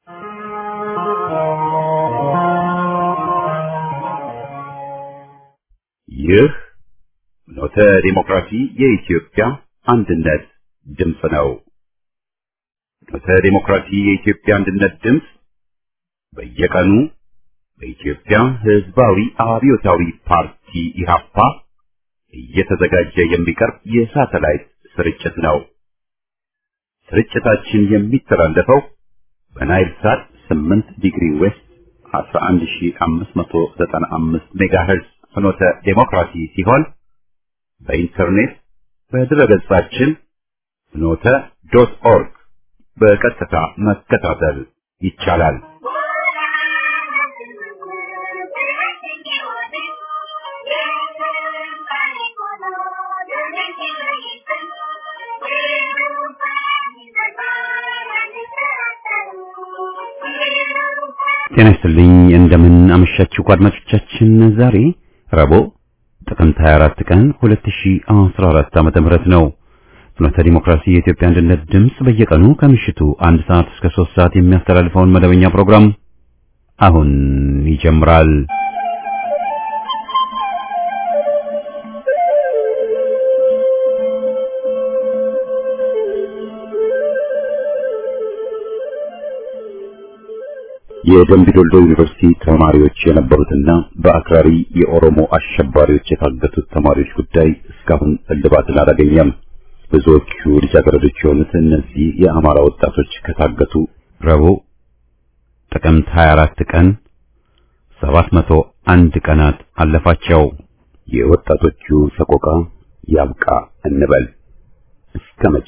ይህ ኖተ ዲሞክራሲ የኢትዮጵያ አንድነት ድምፅ ነው። ኖተ ዲሞክራሲ የኢትዮጵያ አንድነት ድምፅ በየቀኑ በኢትዮጵያ ሕዝባዊ አብዮታዊ ፓርቲ ኢህአፓ እየተዘጋጀ የሚቀርብ የሳተላይት ስርጭት ነው። ስርጭታችን የሚተላለፈው በናይል ሳት 8 ዲግሪ ዌስት 11595 ሜጋሄርዝ ፍኖተ ዲሞክራሲ ሲሆን በኢንተርኔት በድረገጻችን ፍኖተ.ኦርግ በቀጥታ መከታተል ይቻላል። ጤና ይስጥልኝ እንደምን አመሻችሁ አድማጮቻችን። ዛሬ ረቡዕ ጥቅምት 24 ቀን 2014 ዓመተ ምህረት ነው። ፍኖተ ዲሞክራሲ የኢትዮጵያ አንድነት ድምፅ በየቀኑ ከምሽቱ 1 ሰዓት እስከ 3 ሰዓት የሚያስተላልፈውን መደበኛ ፕሮግራም አሁን ይጀምራል። የደምቢ ዶሎ ዩኒቨርሲቲ ተማሪዎች የነበሩትና በአክራሪ የኦሮሞ አሸባሪዎች የታገቱት ተማሪዎች ጉዳይ እስካሁን እልባትን አላገኘም። ብዙዎቹ ልጃገረዶች የሆኑት እነዚህ የአማራ ወጣቶች ከታገቱ ረቡዕ ጥቅምት 24 ቀን 701 ቀናት አለፋቸው። የወጣቶቹ ሰቆቃ ያብቃ እንበል። እስከ መቼ?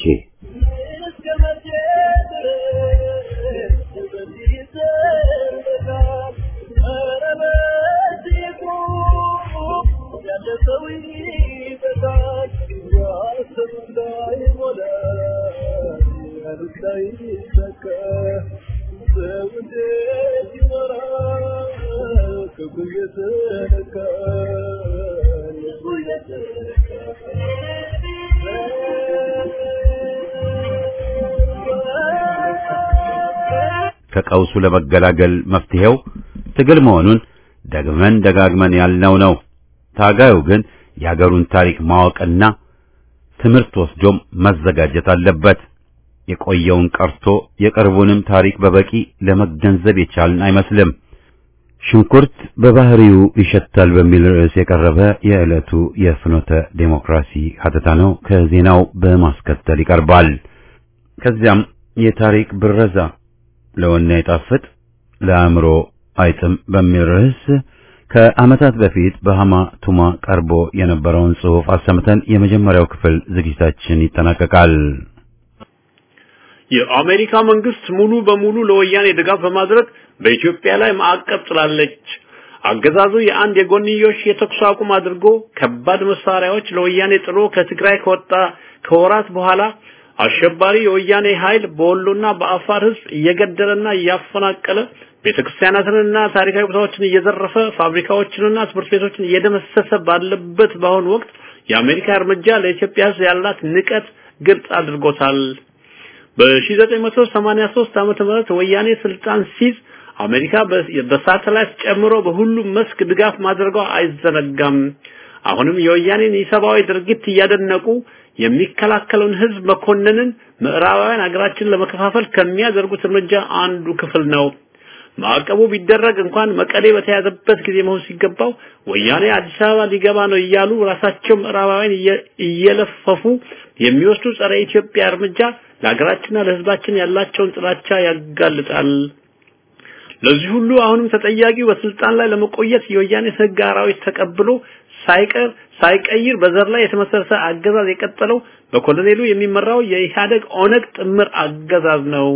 ከቀውሱ ለመገላገል መፍትሄው ትግል መሆኑን ደጋግመን ያልነው ነው። ታጋዩ ግን የሀገሩን ታሪክ ማወቅና ትምህርት ወስዶም መዘጋጀት አለበት። የቆየውን ቀርቶ የቅርቡንም ታሪክ በበቂ ለመገንዘብ የቻልን አይመስልም። ሽንኩርት በባህሪው ይሸታል በሚል ርዕስ የቀረበ የዕለቱ የፍኖተ ዴሞክራሲ ሀተታ ነው። ከዜናው በማስከተል ይቀርባል። ከዚያም የታሪክ ብረዛ ለወኔ አይጣፍጥ ለአእምሮ አይጥም በሚል ርዕስ ከዓመታት በፊት በሃማ ቱማ ቀርቦ የነበረውን ጽሑፍ አሰምተን የመጀመሪያው ክፍል ዝግጅታችን ይጠናቀቃል። የአሜሪካ መንግስት ሙሉ በሙሉ ለወያኔ ድጋፍ በማድረግ በኢትዮጵያ ላይ ማዕቀብ ጥላለች። አገዛዙ የአንድ የጎንዮሽ የተኩስ አቁም አድርጎ ከባድ መሳሪያዎች ለወያኔ ጥሎ ከትግራይ ከወጣ ከወራት በኋላ አሸባሪ የወያኔ ኃይል በወሎና በአፋር ህዝብ እየገደለና እያፈናቀለ ቤተክርስቲያናትንና ታሪካዊ ቦታዎችን እየዘረፈ ፋብሪካዎችንና ትምህርት ቤቶችን እየደመሰሰ ባለበት በአሁኑ ወቅት የአሜሪካ እርምጃ ለኢትዮጵያ ህዝብ ያላት ንቀት ግልጽ አድርጎታል። በ1983 ዓመተ ምህረት ወያኔ ስልጣን ሲይዝ አሜሪካ በሳተላይት ጨምሮ በሁሉም መስክ ድጋፍ ማድረጓ አይዘነጋም። አሁንም የወያኔን ኢሰብአዊ ድርጊት እያደነቁ የሚከላከለውን ህዝብ መኮንንን ምዕራባውያን ሀገራችንን ለመከፋፈል ከሚያደርጉት እርምጃ አንዱ ክፍል ነው። ማዕቀቡ ቢደረግ እንኳን መቀሌ በተያዘበት ጊዜ መሆን ሲገባው ወያኔ አዲስ አበባ ሊገባ ነው እያሉ ራሳቸው ምዕራባውያን እየለፈፉ የሚወስዱ ጸረ ኢትዮጵያ እርምጃ ለሀገራችንና ለህዝባችን ያላቸውን ጥላቻ ያጋልጣል። ለዚህ ሁሉ አሁንም ተጠያቂው በስልጣን ላይ ለመቆየት የወያኔ ህግ አራዊት ተቀብሎ ሳይቀይር በዘር ላይ የተመሰረተ አገዛዝ የቀጠለው በኮሎኔሉ የሚመራው የኢህአዴግ ኦነግ ጥምር አገዛዝ ነው።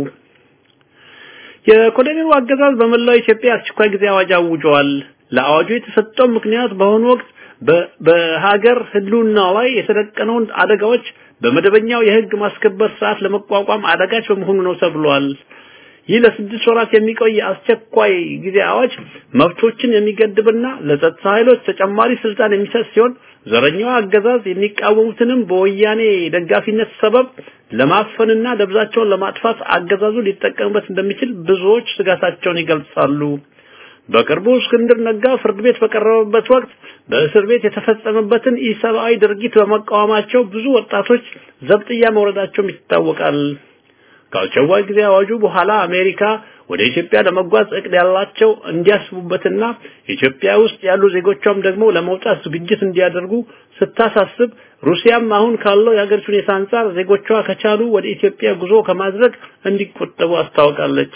የኮሎኔሉ አገዛዝ በመላው ኢትዮጵያ አስቸኳይ ጊዜ አዋጅ አውጇል። ለአዋጁ የተሰጠው ምክንያት በአሁኑ ወቅት በሀገር ህልውና ላይ የተደቀነውን አደጋዎች በመደበኛው የህግ ማስከበር ስርዓት ለመቋቋም አደጋች በመሆኑ ነው ተብሏል። ይህ ለስድስት ወራት የሚቆይ አስቸኳይ ጊዜ አዋጅ መብቶችን የሚገድብና ለጸጥታ ኃይሎች ተጨማሪ ስልጣን የሚሰጥ ሲሆን ዘረኛው አገዛዝ የሚቃወሙትንም በወያኔ ደጋፊነት ሰበብ ለማፈንና ደብዛቸውን ለማጥፋት አገዛዙ ሊጠቀምበት እንደሚችል ብዙዎች ስጋታቸውን ይገልጻሉ። በቅርቡ እስክንድር ነጋ ፍርድ ቤት በቀረበበት ወቅት በእስር ቤት የተፈጸመበትን ኢሰብአዊ ድርጊት በመቃወማቸው ብዙ ወጣቶች ዘብጥያ መውረዳቸው ይታወቃል። ከአስቸኳይ ጊዜ አዋጁ በኋላ አሜሪካ ወደ ኢትዮጵያ ለመጓዝ እቅድ ያላቸው እንዲያስቡበትና ኢትዮጵያ ውስጥ ያሉ ዜጎቿም ደግሞ ለመውጣት ዝግጅት እንዲያደርጉ ስታሳስብ ሩሲያም አሁን ካለው የሀገሪቱ ሁኔታ አንፃር ዜጎቿ ከቻሉ ወደ ኢትዮጵያ ጉዞ ከማድረግ እንዲቆጠቡ አስታውቃለች።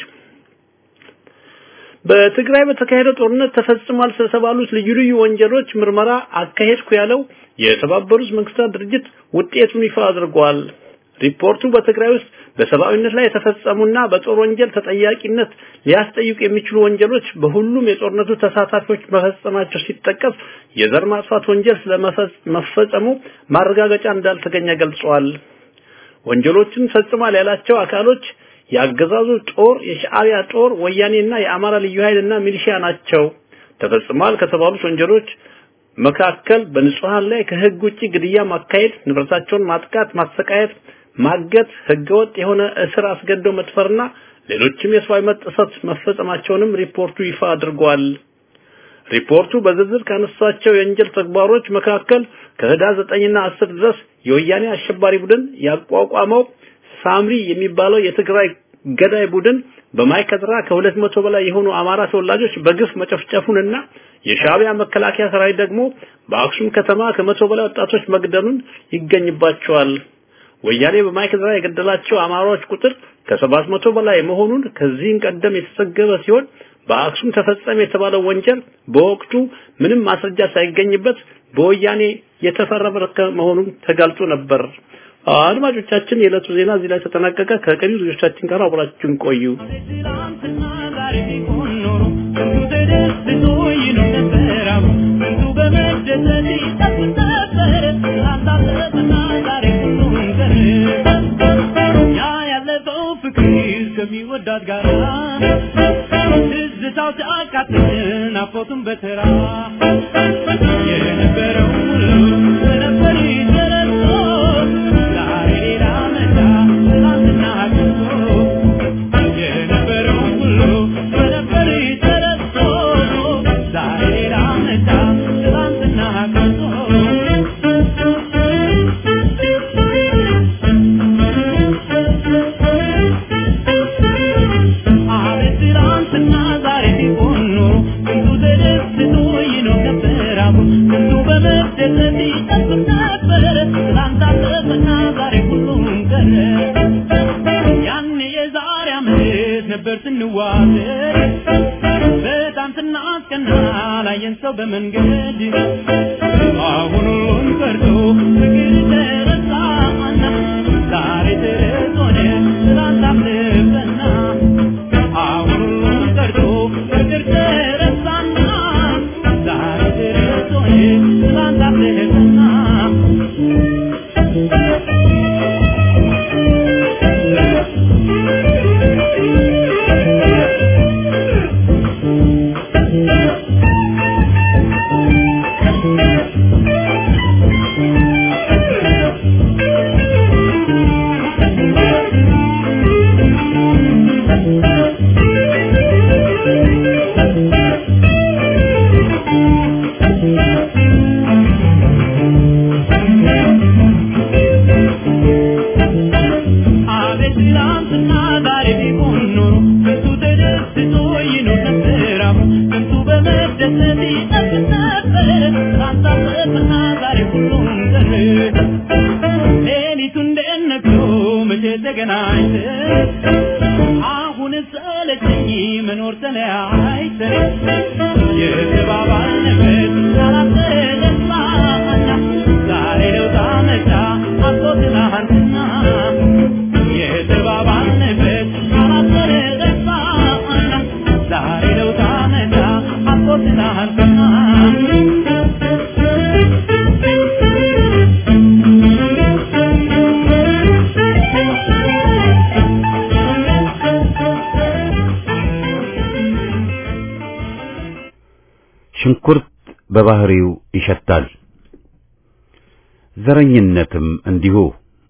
በትግራይ በተካሄደው ጦርነት ተፈጽሟል ስለተባሉት ልዩ ልዩ ወንጀሎች ምርመራ አካሄድኩ ያለው የተባበሩት መንግስታት ድርጅት ውጤቱን ይፋ አድርጓል። ሪፖርቱ በትግራይ ውስጥ በሰብአዊነት ላይ የተፈጸሙና በጦር ወንጀል ተጠያቂነት ሊያስጠይቁ የሚችሉ ወንጀሎች በሁሉም የጦርነቱ ተሳታፊዎች መፈጸማቸው ሲጠቀስ የዘር ማጥፋት ወንጀል ስለመፈጸሙ ማረጋገጫ እንዳልተገኘ ገልጿል። ወንጀሎችን ፈጽሟል ያላቸው አካሎች ያገዛዙ ጦር፣ የሻዕቢያ ጦር፣ ወያኔና የአማራ ልዩ ኃይልና ሚሊሺያ ናቸው። ተፈጽሟል ከተባሉት ወንጀሎች መካከል በንጹሃን ላይ ከህግ ውጪ ግድያ ማካሄድ፣ ንብረታቸውን ማጥቃት፣ ማሰቃየት፣ ማገት፣ ህገወጥ የሆነ እስር አስገድዶ መድፈርና ሌሎችም የሰብአዊ መብት ጥሰት መፈጸማቸውንም ሪፖርቱ ይፋ አድርጓል። ሪፖርቱ በዝርዝር ካነሳቸው የወንጀል ተግባሮች መካከል ከህዳር 9ና 10 ድረስ የወያኔ አሸባሪ ቡድን ያቋቋመው ሳምሪ የሚባለው የትግራይ ገዳይ ቡድን በማይከድራ ከ200 በላይ የሆኑ አማራ ተወላጆች በግፍ መጨፍጨፉንና የሻዕቢያ መከላከያ ሰራዊት ደግሞ በአክሱም ከተማ ከ100 በላይ ወጣቶች መግደሉን ይገኝባቸዋል። ወያኔ በማይከድራ የገደላቸው አማራዎች ቁጥር ከ700 በላይ መሆኑን ከዚህም ቀደም የተዘገበ ሲሆን በአክሱም ተፈጸመ የተባለው ወንጀል በወቅቱ ምንም ማስረጃ ሳይገኝበት በወያኔ የተፈረመ መሆኑን ተጋልጦ ነበር። አድማጮቻችን የዕለቱ ዜና እዚህ ላይ ተጠናቀቀ። ከቀሪ ልጆቻችን ጋር አብራችሁን ቆዩ። ከሚወዳት ጋራ ትዝታው ተአቃጥን አፎቱን በተራ የነበረው ነበር ይደረሶ ዛሬ ሌላ መጣ ትናንትና አቅቶ የነበረው ነበር ይደረሶ ዛሬ ሌላ መጣ ትናንትና አቅቶ በመንገድ አሁን ቀርቶ ፍቅር ተረሳና ዛሬ ተረቶነ ስላንታለፈና አሁን ቀርቶ ፍቅር ተረሳና ዛሬ ተረቶነ ስላንታለፈና ሽንኩርት በባህሪው ይሸታል። ዘረኝነትም እንዲሁ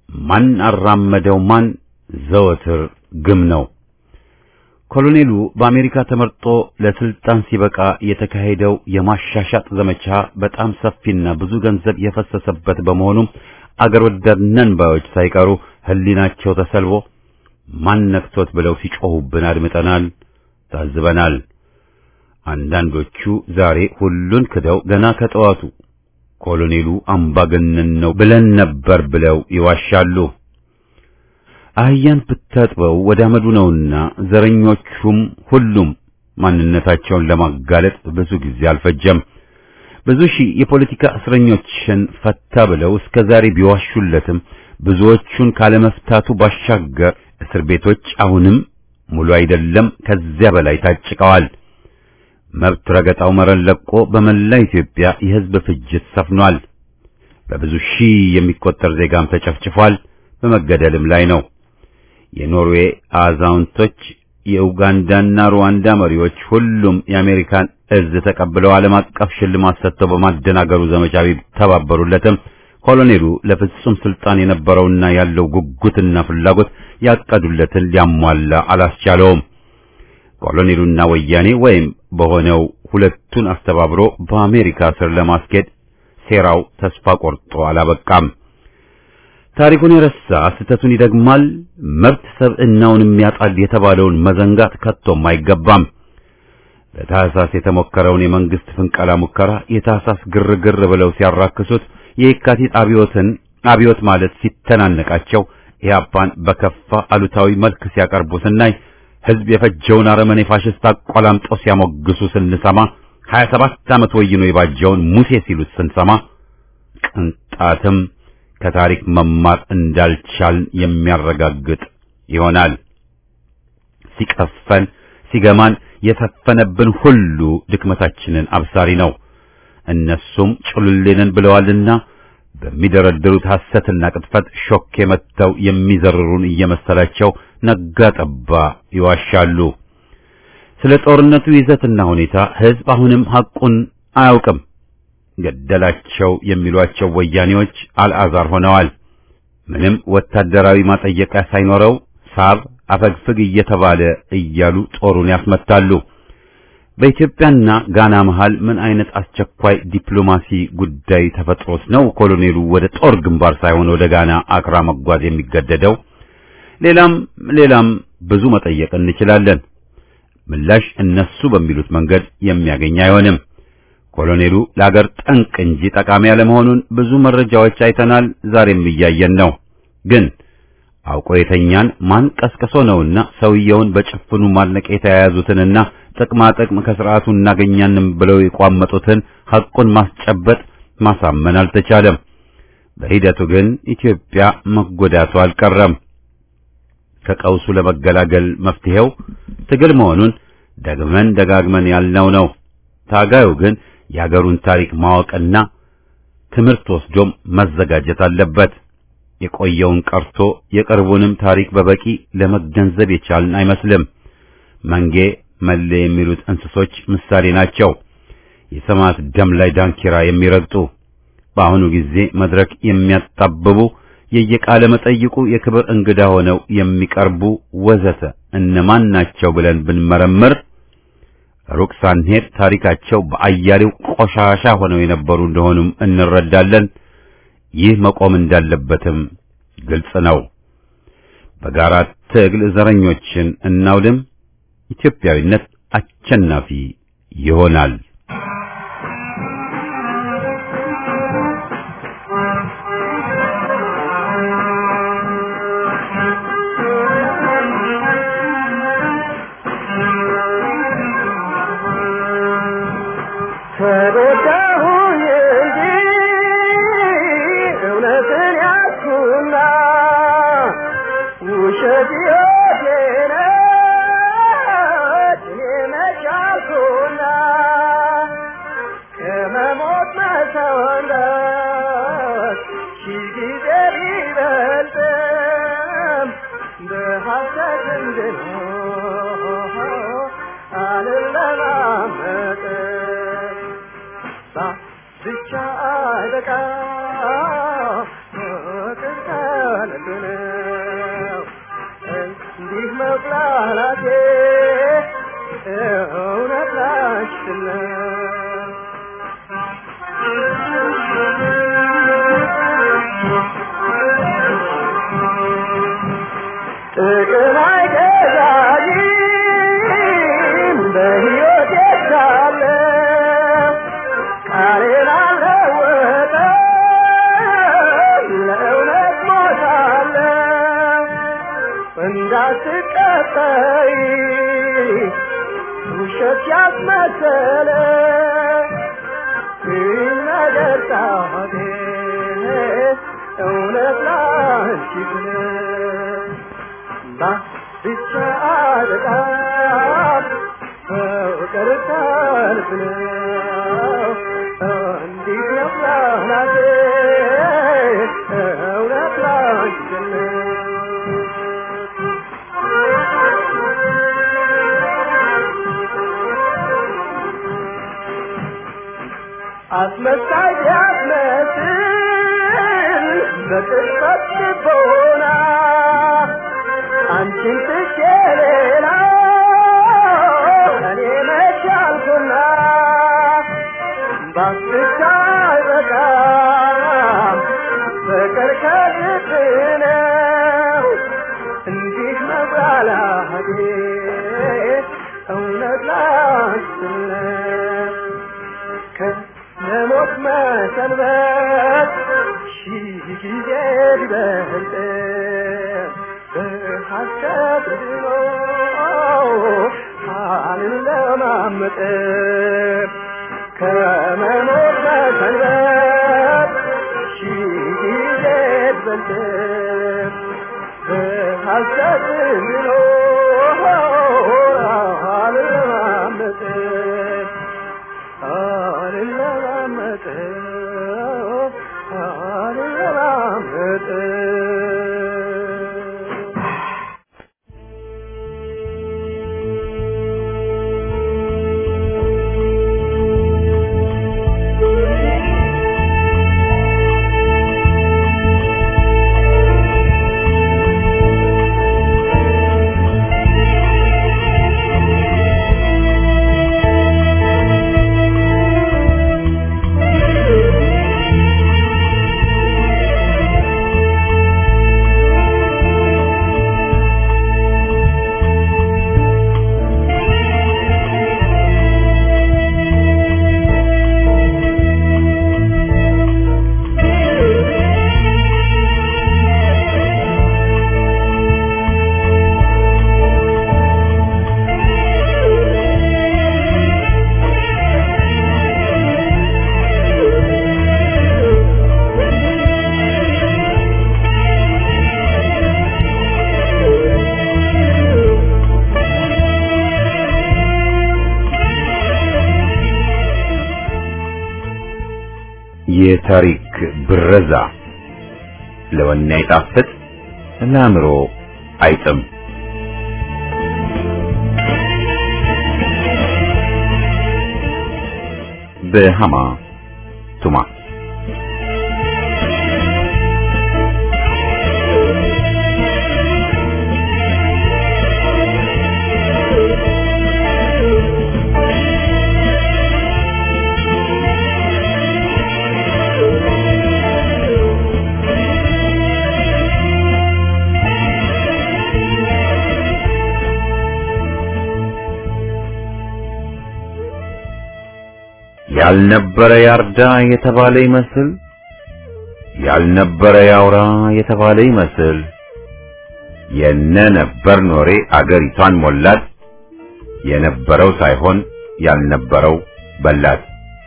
ማን አራመደው ማን ዘወትር ግም ነው። ኮሎኔሉ በአሜሪካ ተመርጦ ለስልጣን ሲበቃ የተካሄደው የማሻሻጥ ዘመቻ በጣም ሰፊና ብዙ ገንዘብ የፈሰሰበት በመሆኑ አገር ወዳድ ነን ባዮች ሳይቀሩ ህሊናቸው ተሰልቦ ማን ነክቶት ብለው ሲጮሁብን አድምጠናል፣ ታዝበናል። አንዳንዶቹ ዛሬ ሁሉን ክደው ገና ከጠዋቱ ኮሎኔሉ አምባገነን ነው ብለን ነበር ብለው ይዋሻሉ። አህያን ብታጥበው ወደ አመዱ ነውና ዘረኞቹም ሁሉም ማንነታቸውን ለማጋለጥ ብዙ ጊዜ አልፈጀም። ብዙ ሺህ የፖለቲካ እስረኞችን ፈታ ብለው እስከዛሬ ቢዋሹለትም ብዙዎቹን ካለመፍታቱ ባሻገር እስር ቤቶች አሁንም ሙሉ አይደለም፣ ከዚያ በላይ ታጭቀዋል። መብት ረገጣው መረን ለቆ በመላ ኢትዮጵያ የህዝብ ፍጅት ሰፍኗል። በብዙ ሺህ የሚቆጠር ዜጋም ተጨፍጭፏል፣ በመገደልም ላይ ነው። የኖርዌይ አዛውንቶች፣ የኡጋንዳና ሩዋንዳ መሪዎች ሁሉም የአሜሪካን እዝ ተቀብለው ዓለም አቀፍ ሽልማት ሰጥተው በማደናገሩ ዘመቻ ቢተባበሩለትም ኮሎኔሉ ለፍጹም ስልጣን የነበረውና ያለው ጉጉትና ፍላጎት ያቀዱለትን ሊያሟላ አላስቻለውም። ኮሎኔሉና ወያኔ ወይም በሆነው ሁለቱን አስተባብሮ በአሜሪካ ስር ለማስኬድ ሴራው ተስፋ ቆርጦ አላበቃም። ታሪኩን የረሳ ስህተቱን ይደግማል፣ መብት ሰብዕናውንም ያጣል የተባለውን መዘንጋት ከቶም አይገባም። በታህሳስ የተሞከረውን የመንግስት ፍንቀላ ሙከራ የታህሳስ ግርግር ብለው ሲያራክሱት የካቲት አብዮት ማለት ሲተናነቃቸው ኢህአፓን በከፋ አሉታዊ መልክ ሲያቀርቡ ስናይ ህዝብ የፈጀውን አረመኔ ፋሽስት አቆላምጠው ሲያሞግሱ ስንሰማ 27 ዓመት ወይኖ የባጀውን ሙሴ ሲሉት ስንሰማ ቅንጣትም ከታሪክ መማር እንዳልቻል የሚያረጋግጥ ይሆናል። ሲቀፈን ሲገማን የሰፈነብን ሁሉ ድክመታችንን አብሳሪ ነው። እነሱም ጭሉሌንን ብለዋልና በሚደረድሩት ሐሰትና ቅጥፈት ሾክ የመተው የሚዘርሩን እየመሰላቸው ነጋ ጠባ ይዋሻሉ። ስለ ጦርነቱ ይዘትና ሁኔታ ህዝብ አሁንም ሐቁን አያውቅም። ገደላቸው የሚሏቸው ወያኔዎች አልዓዛር ሆነዋል። ምንም ወታደራዊ ማጠየቂያ ሳይኖረው ሳብ አፈግፍግ እየተባለ እያሉ ጦሩን ያስመታሉ። በኢትዮጵያና ጋና መሃል ምን አይነት አስቸኳይ ዲፕሎማሲ ጉዳይ ተፈጥሮስ ነው ኮሎኔሉ ወደ ጦር ግንባር ሳይሆን ወደ ጋና አክራ መጓዝ የሚገደደው? ሌላም ብዙ መጠየቅ እንችላለን። ምላሽ እነሱ በሚሉት መንገድ የሚያገኝ አይሆንም። ኮሎኔሉ ለአገር ጠንቅ እንጂ ጠቃሚ ያለመሆኑን ብዙ መረጃዎች አይተናል፣ ዛሬም እያየን ነው። ግን አውቆ የተኛን ማን ቀስቅሶ ነውና ሰውየውን በጭፍኑ ማድነቅ የተያያዙትንና ጥቅም ከስርዓቱ እናገኛንም ብለው የቋመጡትን ሐቁን ማስጨበጥ ማሳመን አልተቻለም። በሂደቱ ግን ኢትዮጵያ መጎዳቱ አልቀረም። ከቀውሱ ለመገላገል መፍትሄው ትግል መሆኑን ደጋግመን ያልነው ነው። ታጋዩ ግን የሀገሩን ታሪክ ማወቅና ትምህርት ወስዶም መዘጋጀት አለበት። የቆየውን ቀርቶ የቅርቡንም ታሪክ በበቂ ለመገንዘብ የቻልን አይመስልም። መንጌ መሌ የሚሉት እንስሶች ምሳሌ ናቸው። የሰማዕት ደም ላይ ዳንኪራ የሚረግጡ በአሁኑ ጊዜ መድረክ የሚያጣብቡ የየቃለ መጠይቁ የክብር እንግዳ ሆነው የሚቀርቡ ወዘተ እነማን ናቸው ብለን ብንመረምር ሩቅ ሳንሄድ ታሪካቸው በአያሌው ቆሻሻ ሆነው የነበሩ እንደሆኑም እንረዳለን። ይህ መቆም እንዳለበትም ግልጽ ነው። በጋራ ትግል ዘረኞችን እናውድም። ኢትዮጵያዊነት አሸናፊ ይሆናል። Shut የታሪክ ብረዛ ለወኔ አይጣፍጥ ለአእምሮ አይጥም። በሃማ ቱማ ያልነበረ ያርዳ የተባለ ይመስል ያልነበረ ያውራ የተባለ ይመስል የነ ነበር ኖሬ አገሪቷን ሞላት የነበረው ሳይሆን ያልነበረው በላት።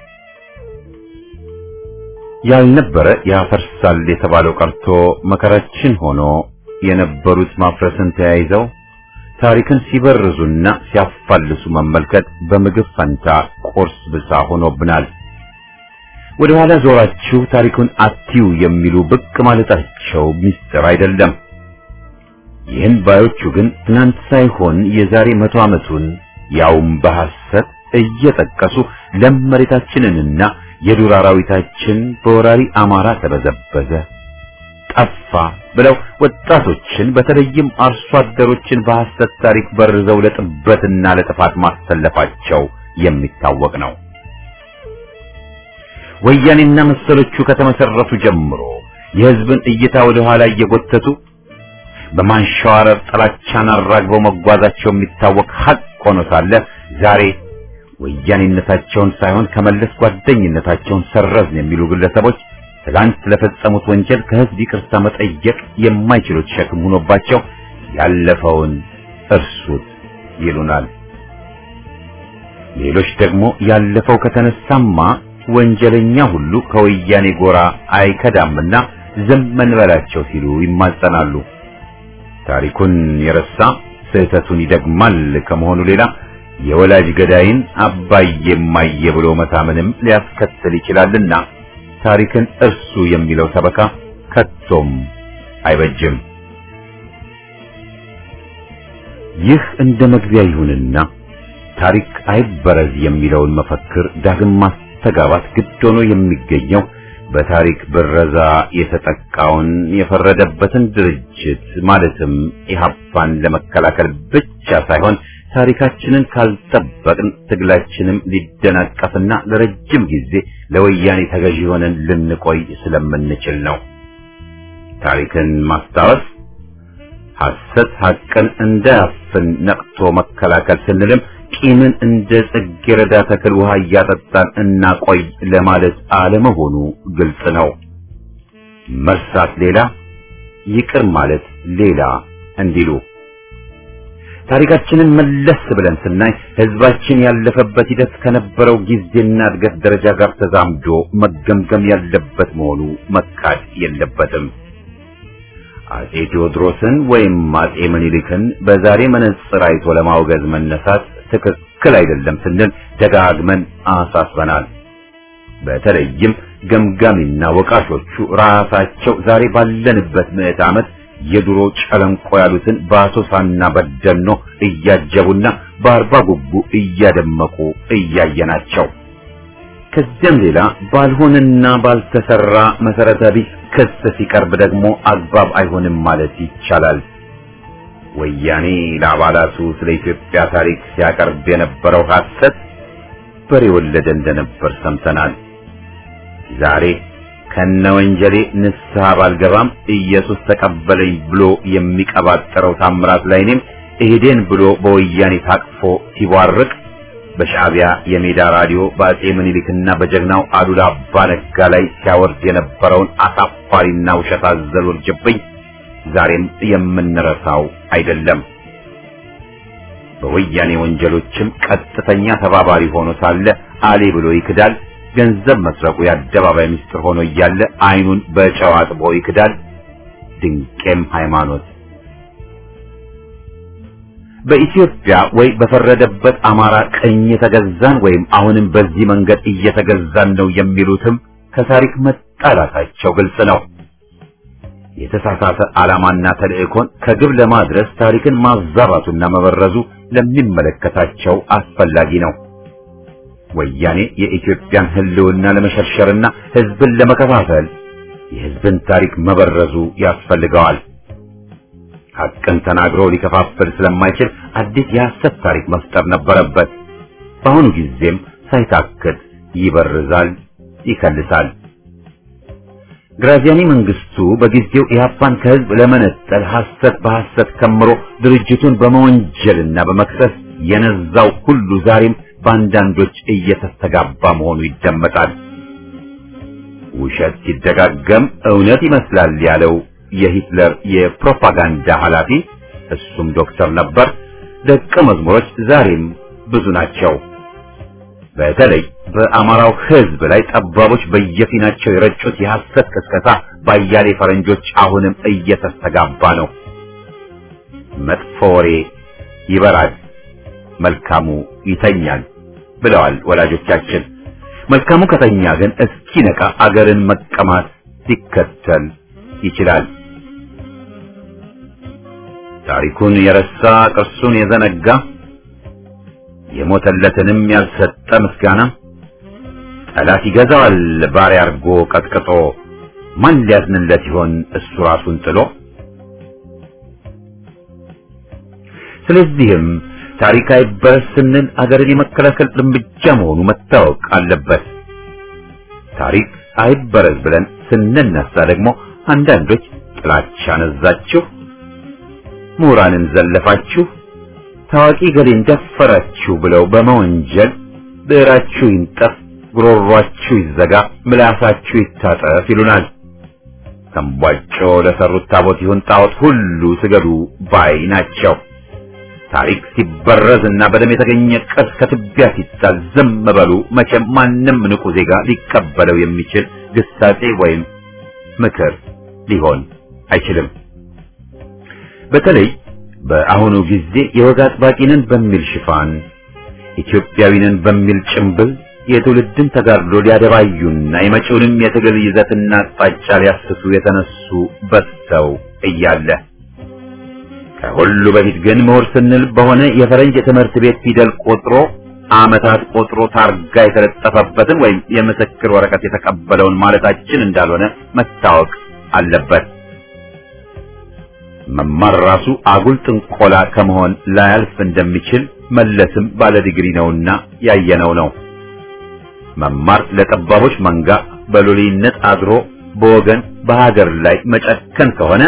ያልነበረ ያፈርሳል የተባለው ቀርቶ መከራችን ሆኖ የነበሩት ማፍረስን ተያይዘው ታሪክን ሲበርዙና ሲያፋልሱ መመልከት በምግብ ፈንታ ቁርስ ብቻ ሆኖብናል። ወደ ኋላ ዞራችሁ ታሪኩን አትዩ የሚሉ ብቅ ማለታቸው ሚስጥር አይደለም። ይህን ባዮቹ ግን ትናንት ሳይሆን የዛሬ 100 ዓመቱን ያውም በሐሰት እየጠቀሱ ለም መሬታችንንና የዱር አራዊታችን በወራሪ አማራ ተበዘበዘ ጠፋ ብለው ወጣቶችን በተለይም አርሶ አደሮችን በሐሰት ታሪክ በርዘው ለጥበትና ለጥፋት ማሰለፋቸው የሚታወቅ ነው። ወያኔና መሰሎቹ ከተመሰረቱ ጀምሮ የህዝብን እይታ ወደ ኋላ እየጎተቱ በማንሸዋረር ጥላቻን አራግበው መጓዛቸው የሚታወቅ ሀቅ ሆኖ ሳለ ዛሬ ወያኔነታቸውን ሳይሆን ከመለስ ጓደኝነታቸውን ሰረዝን የሚሉ ግለሰቦች ትላንት ለፈጸሙት ወንጀል ከህዝብ ይቅርታ መጠየቅ የማይችሉት ሸክም ሆኖባቸው ያለፈውን እርሱት ይሉናል። ሌሎች ደግሞ ያለፈው ከተነሳማ ወንጀለኛ ሁሉ ከወያኔ ጎራ አይከዳምና ዝም እንበላቸው ሲሉ ይማጸናሉ። ታሪኩን የረሳ ስህተቱን ይደግማል ከመሆኑ ሌላ የወላጅ ገዳይን አባዬ እማዬ ብሎ መታመንም ሊያስከትል ይችላልና ታሪክን እርሱ የሚለው ሰበካ ከቶም አይበጅም። ይህ እንደ መግቢያ ይሁንና ታሪክ አይበረዝ የሚለውን መፈክር ዳግም ማስተጋባት ግድ ሆኖ የሚገኘው በታሪክ ብረዛ የተጠቃውን የፈረደበትን ድርጅት ማለትም ኢህአፓን ለመከላከል ብቻ ሳይሆን ታሪካችንን ካልጠበቅን ትግላችንም ሊደናቀፍና ለረጅም ጊዜ ለወያኔ ተገዢ ሆነን ልንቆይ ስለምንችል ነው። ታሪክን ማስታወስ ሐሰት ሐቅን እንዳያፍን ነቅቶ መከላከል ስንልም ቂምን እንደ ጽጌረዳ ተክል ውሃ እያጠጣን እናቆይ ለማለት አለመሆኑ ግልጽ ነው። መርሳት ሌላ፣ ይቅር ማለት ሌላ እንዲሉ ታሪካችንን መለስ ብለን ስናይ ህዝባችን ያለፈበት ሂደት ከነበረው ጊዜና እድገት ደረጃ ጋር ተዛምዶ መገምገም ያለበት መሆኑ መካድ የለበትም። አጼ ቴዎድሮስን ወይም አጼ ምኒልክን በዛሬ መነጽር አይቶ ለማውገዝ መነሳት ትክክል አይደለም ስንል ደጋግመን አሳስበናል። በተለይም ገምጋሚና ወቃሾቹ ራሳቸው ዛሬ ባለንበት ምዕተ ዓመት የድሮ ጨለንቆ ያሉትን በአሶሳና በደኖ እያጀቡና በአርባ ጉቡ እያደመቁ እያየናቸው፣ ከዚያም ሌላ ባልሆነና ባልተሰራ መሰረተ ቢስ ክስ ሲቀርብ ደግሞ አግባብ አይሆንም ማለት ይቻላል። ወያኔ ለአባላቱ ስለ ኢትዮጵያ ታሪክ ሲያቀርብ የነበረው ሐሰት በሬ ወለደ እንደነበር ሰምተናል። ዛሬ ከነወንጀሌ ንስሐ ባልገባም ኢየሱስ ተቀበለኝ ብሎ የሚቀባጠረው ታምራት ላይኔም እሄደን ብሎ በወያኔ ታቅፎ ሲቧርቅ በሻዕቢያ የሜዳ ራዲዮ በአጼ ምኒልክና በጀግናው አሉላ አባ ነጋ ላይ ሲያወርድ የነበረውን አሳፋሪና ውሸት አዘል ውርጅብኝ ዛሬም የምንረሳው አይደለም። በወያኔ ወንጀሎችም ቀጥተኛ ተባባሪ ሆኖ ሳለ አሌ ብሎ ይክዳል። ገንዘብ መስረቁ የአደባባይ ምስጢር ሆኖ እያለ አይኑን በጨው አጥቦ ይክዳል። ድንቄም ሃይማኖት በኢትዮጵያ ወይ በፈረደበት አማራ ቀኝ የተገዛን ወይም አሁንም በዚህ መንገድ እየተገዛን ነው የሚሉትም ከታሪክ መጣላታቸው ግልጽ ነው። የተሳሳተ ዓላማና ተልእኮን ከግብ ለማድረስ ታሪክን ማዛባቱና መበረዙ ለሚመለከታቸው አስፈላጊ ነው። ወያኔ የኢትዮጵያን ሕልውና ለመሸርሸርና ሕዝብን ለመከፋፈል የሕዝብን ታሪክ መበረዙ ያስፈልገዋል። ሐቅን ተናግሮ ሊከፋፈል ስለማይችል አዲስ የሐሰት ታሪክ መፍጠር ነበረበት። በአሁኑ ጊዜም ሳይታክት ይበርዛል፣ ይከልሳል። ግራዚያኒ መንግስቱ በጊዜው ኢህአፓን ከህዝብ ለመነጠል ሐሰት በሐሰት ከምሮ ድርጅቱን በመወንጀልና በመክሰስ የነዛው ሁሉ ዛሬም በአንዳንዶች እየተስተጋባ መሆኑ ይደመጣል። ውሸት ሲደጋገም እውነት ይመስላል ያለው የሂትለር የፕሮፓጋንዳ ኃላፊ እሱም ዶክተር ነበር። ደቀ መዝሙሮች ዛሬም ብዙ ናቸው። በተለይ በአማራው ህዝብ ላይ ጠባቦች በየፊናቸው የረጩት የሐሰት ቅስቀሳ ባያሌ ፈረንጆች አሁንም እየተስተጋባ ነው። መጥፎ ወሬ ይበራል፣ መልካሙ ይተኛል ብለዋል ወላጆቻችን። መልካሙ ከተኛ ግን እስኪነቃ አገርን መቀማት ሊከተል ይችላል። ታሪኩን የረሳ ቅርሱን የዘነጋ የሞተለትንም ያልሰጠ ምስጋና ጠላት ይገዛዋል ባሪያ አርጎ ቀጥቅጦ፣ ማን ሊያዝንለት ይሆን እሱ ራሱን ጥሎ። ስለዚህም ታሪክ አይበረስ ስንል አገርን የመከላከል እርምጃ መሆኑ መታወቅ አለበት። ታሪክ አይበረዝ ብለን ስንነሳ ደግሞ አንዳንዶች ጥላቻ ነዛችሁ፣ ምሁራንን ዘለፋችሁ፣ ታዋቂ ገሌን ደፈራችሁ ብለው በመወንጀል ብዕራችሁ ይንጠፍ፣ ጉሮሯችሁ ይዘጋ፣ ምላሳችሁ ይታጠፍ ይሉናል። ተንቧጮ ለሰሩት ታቦት ይሁን ጣዖት ሁሉ ስገዱ ባይ ናቸው። ታሪክ ሲበረዝና በደም የተገኘ ቅርስ ከትቢያ ሲጣል ዝም በሉ። መቼም ማንም ንቁ ዜጋ ሊቀበለው የሚችል ግሳጼ ወይም ምክር ሊሆን አይችልም። በተለይ በአሁኑ ጊዜ የወግ አጥባቂንን በሚል ሽፋን ኢትዮጵያዊንን በሚል ጭምብል የትውልድን ተጋድሎ ሊያደባዩና የመጪውንም የትግል ይዘትና አቅጣጫ ሊያስቱ የተነሱ በዝተው እያለ ከሁሉ በፊት ግን ምሁር ስንል በሆነ የፈረንጅ የትምህርት ቤት ፊደል ቆጥሮ ዓመታት ቆጥሮ ታርጋ የተለጠፈበትን ወይም የምስክር ወረቀት የተቀበለውን ማለታችን እንዳልሆነ መታወቅ አለበት። መማር ራሱ አጉል ጥንቆላ ከመሆን ላያልፍ እንደሚችል መለስም ባለ ዲግሪ ነውና ያየነው ነው። መማር ለጠባቦች መንጋ በሎሌነት አድሮ በወገን በሀገር ላይ መጨከን ከሆነ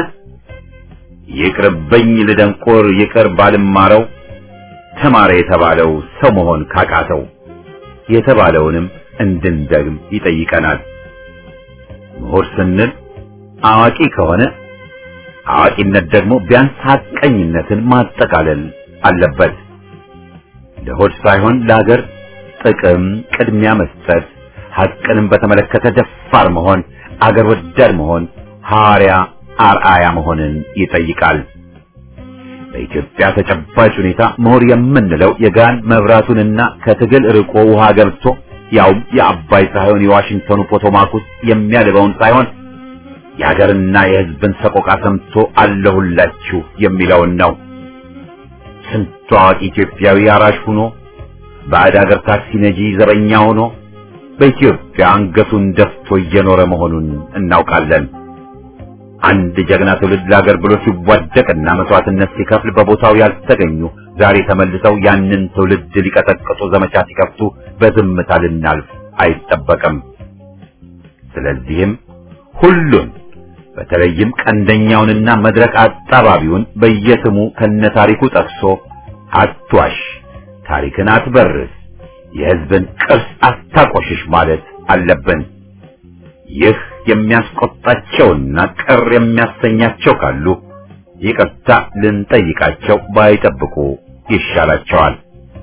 ይቅርብኝ ልደንቆር ይቅር ባልማረው ተማረ የተባለው ሰው መሆን ካቃተው የተባለውንም እንድንደግም ይጠይቀናል። ምሁር ስንል አዋቂ ከሆነ አዋቂነት ደግሞ ቢያንስ ሐቀኝነትን ማጠቃለል አለበት። ለሆድ ሳይሆን ለሀገር ጥቅም ቅድሚያ መስጠት፣ ሐቅንም በተመለከተ ደፋር መሆን፣ አገር ወዳድ መሆን፣ ሐዋርያ አርአያ መሆንን ይጠይቃል። በኢትዮጵያ ተጨባጭ ሁኔታ ምሁር የምንለው የጋን መብራቱንና ከትግል ርቆ ውሃ ገብቶ ያውም የአባይ ሳይሆን የዋሽንግተኑ ፖቶማክ ውስጥ የሚያልበውን ሳይሆን የሀገርና የሕዝብን ሰቆቃ ሰምቶ አለሁላችሁ የሚለውን ነው። ስንቱ አዋቂ ኢትዮጵያዊ አራሽ ሆኖ ባዕድ ሀገር ታክሲ ነጂ ዘበኛ ሆኖ በኢትዮጵያ አንገቱን ደፍቶ እየኖረ መሆኑን እናውቃለን። አንድ ጀግና ትውልድ ለሀገር ብሎ ሲዋደቅና መስዋዕትነት ሲከፍል በቦታው ያልተገኙ ዛሬ ተመልሰው ያንን ትውልድ ሊቀጠቅጡ ዘመቻ ሲከፍቱ በዝምታ ልናልፍ አይጠበቅም። ስለዚህም ሁሉን በተለይም ቀንደኛውንና መድረክ አጣባቢውን በየስሙ ከነታሪኩ ጠቅሶ አትዋሽ፣ ታሪክን አትበርዝ፣ የሕዝብን ቅርስ አታቆሽሽ ማለት አለብን። ይህ የሚያስቆጣቸውና ቅር የሚያሰኛቸው ካሉ ይቅርታ ልንጠይቃቸው ባይጠብቁ ይሻላቸዋል።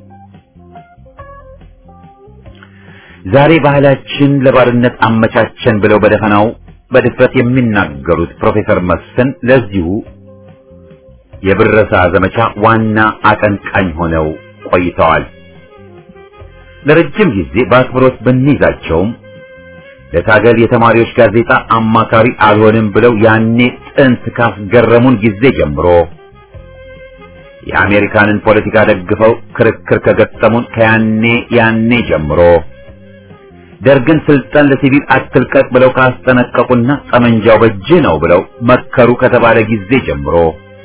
ዛሬ ባህላችን ለባርነት አመቻቸን ብለው በደፈናው በድፍረት የሚናገሩት ፕሮፌሰር መስፍን ለዚሁ የብረሳ ዘመቻ ዋና አቀንቃኝ ሆነው ቆይተዋል። ለረጅም ጊዜ በአክብሮት ብንይዛቸውም ለታገል የተማሪዎች ጋዜጣ አማካሪ አልሆንም ብለው ያኔ ጥንት ካስገረሙን ጊዜ ጀምሮ የአሜሪካንን ፖለቲካ ደግፈው ክርክር ከገጠሙን ያኔ ጀምሮ ደርግን ስልጣን ለሲቪል አትልቀቅ ብለው ካስጠነቀቁና ጠመንጃው በእጅ ነው ብለው መከሩ ከተባለ ጊዜ ጀምሮ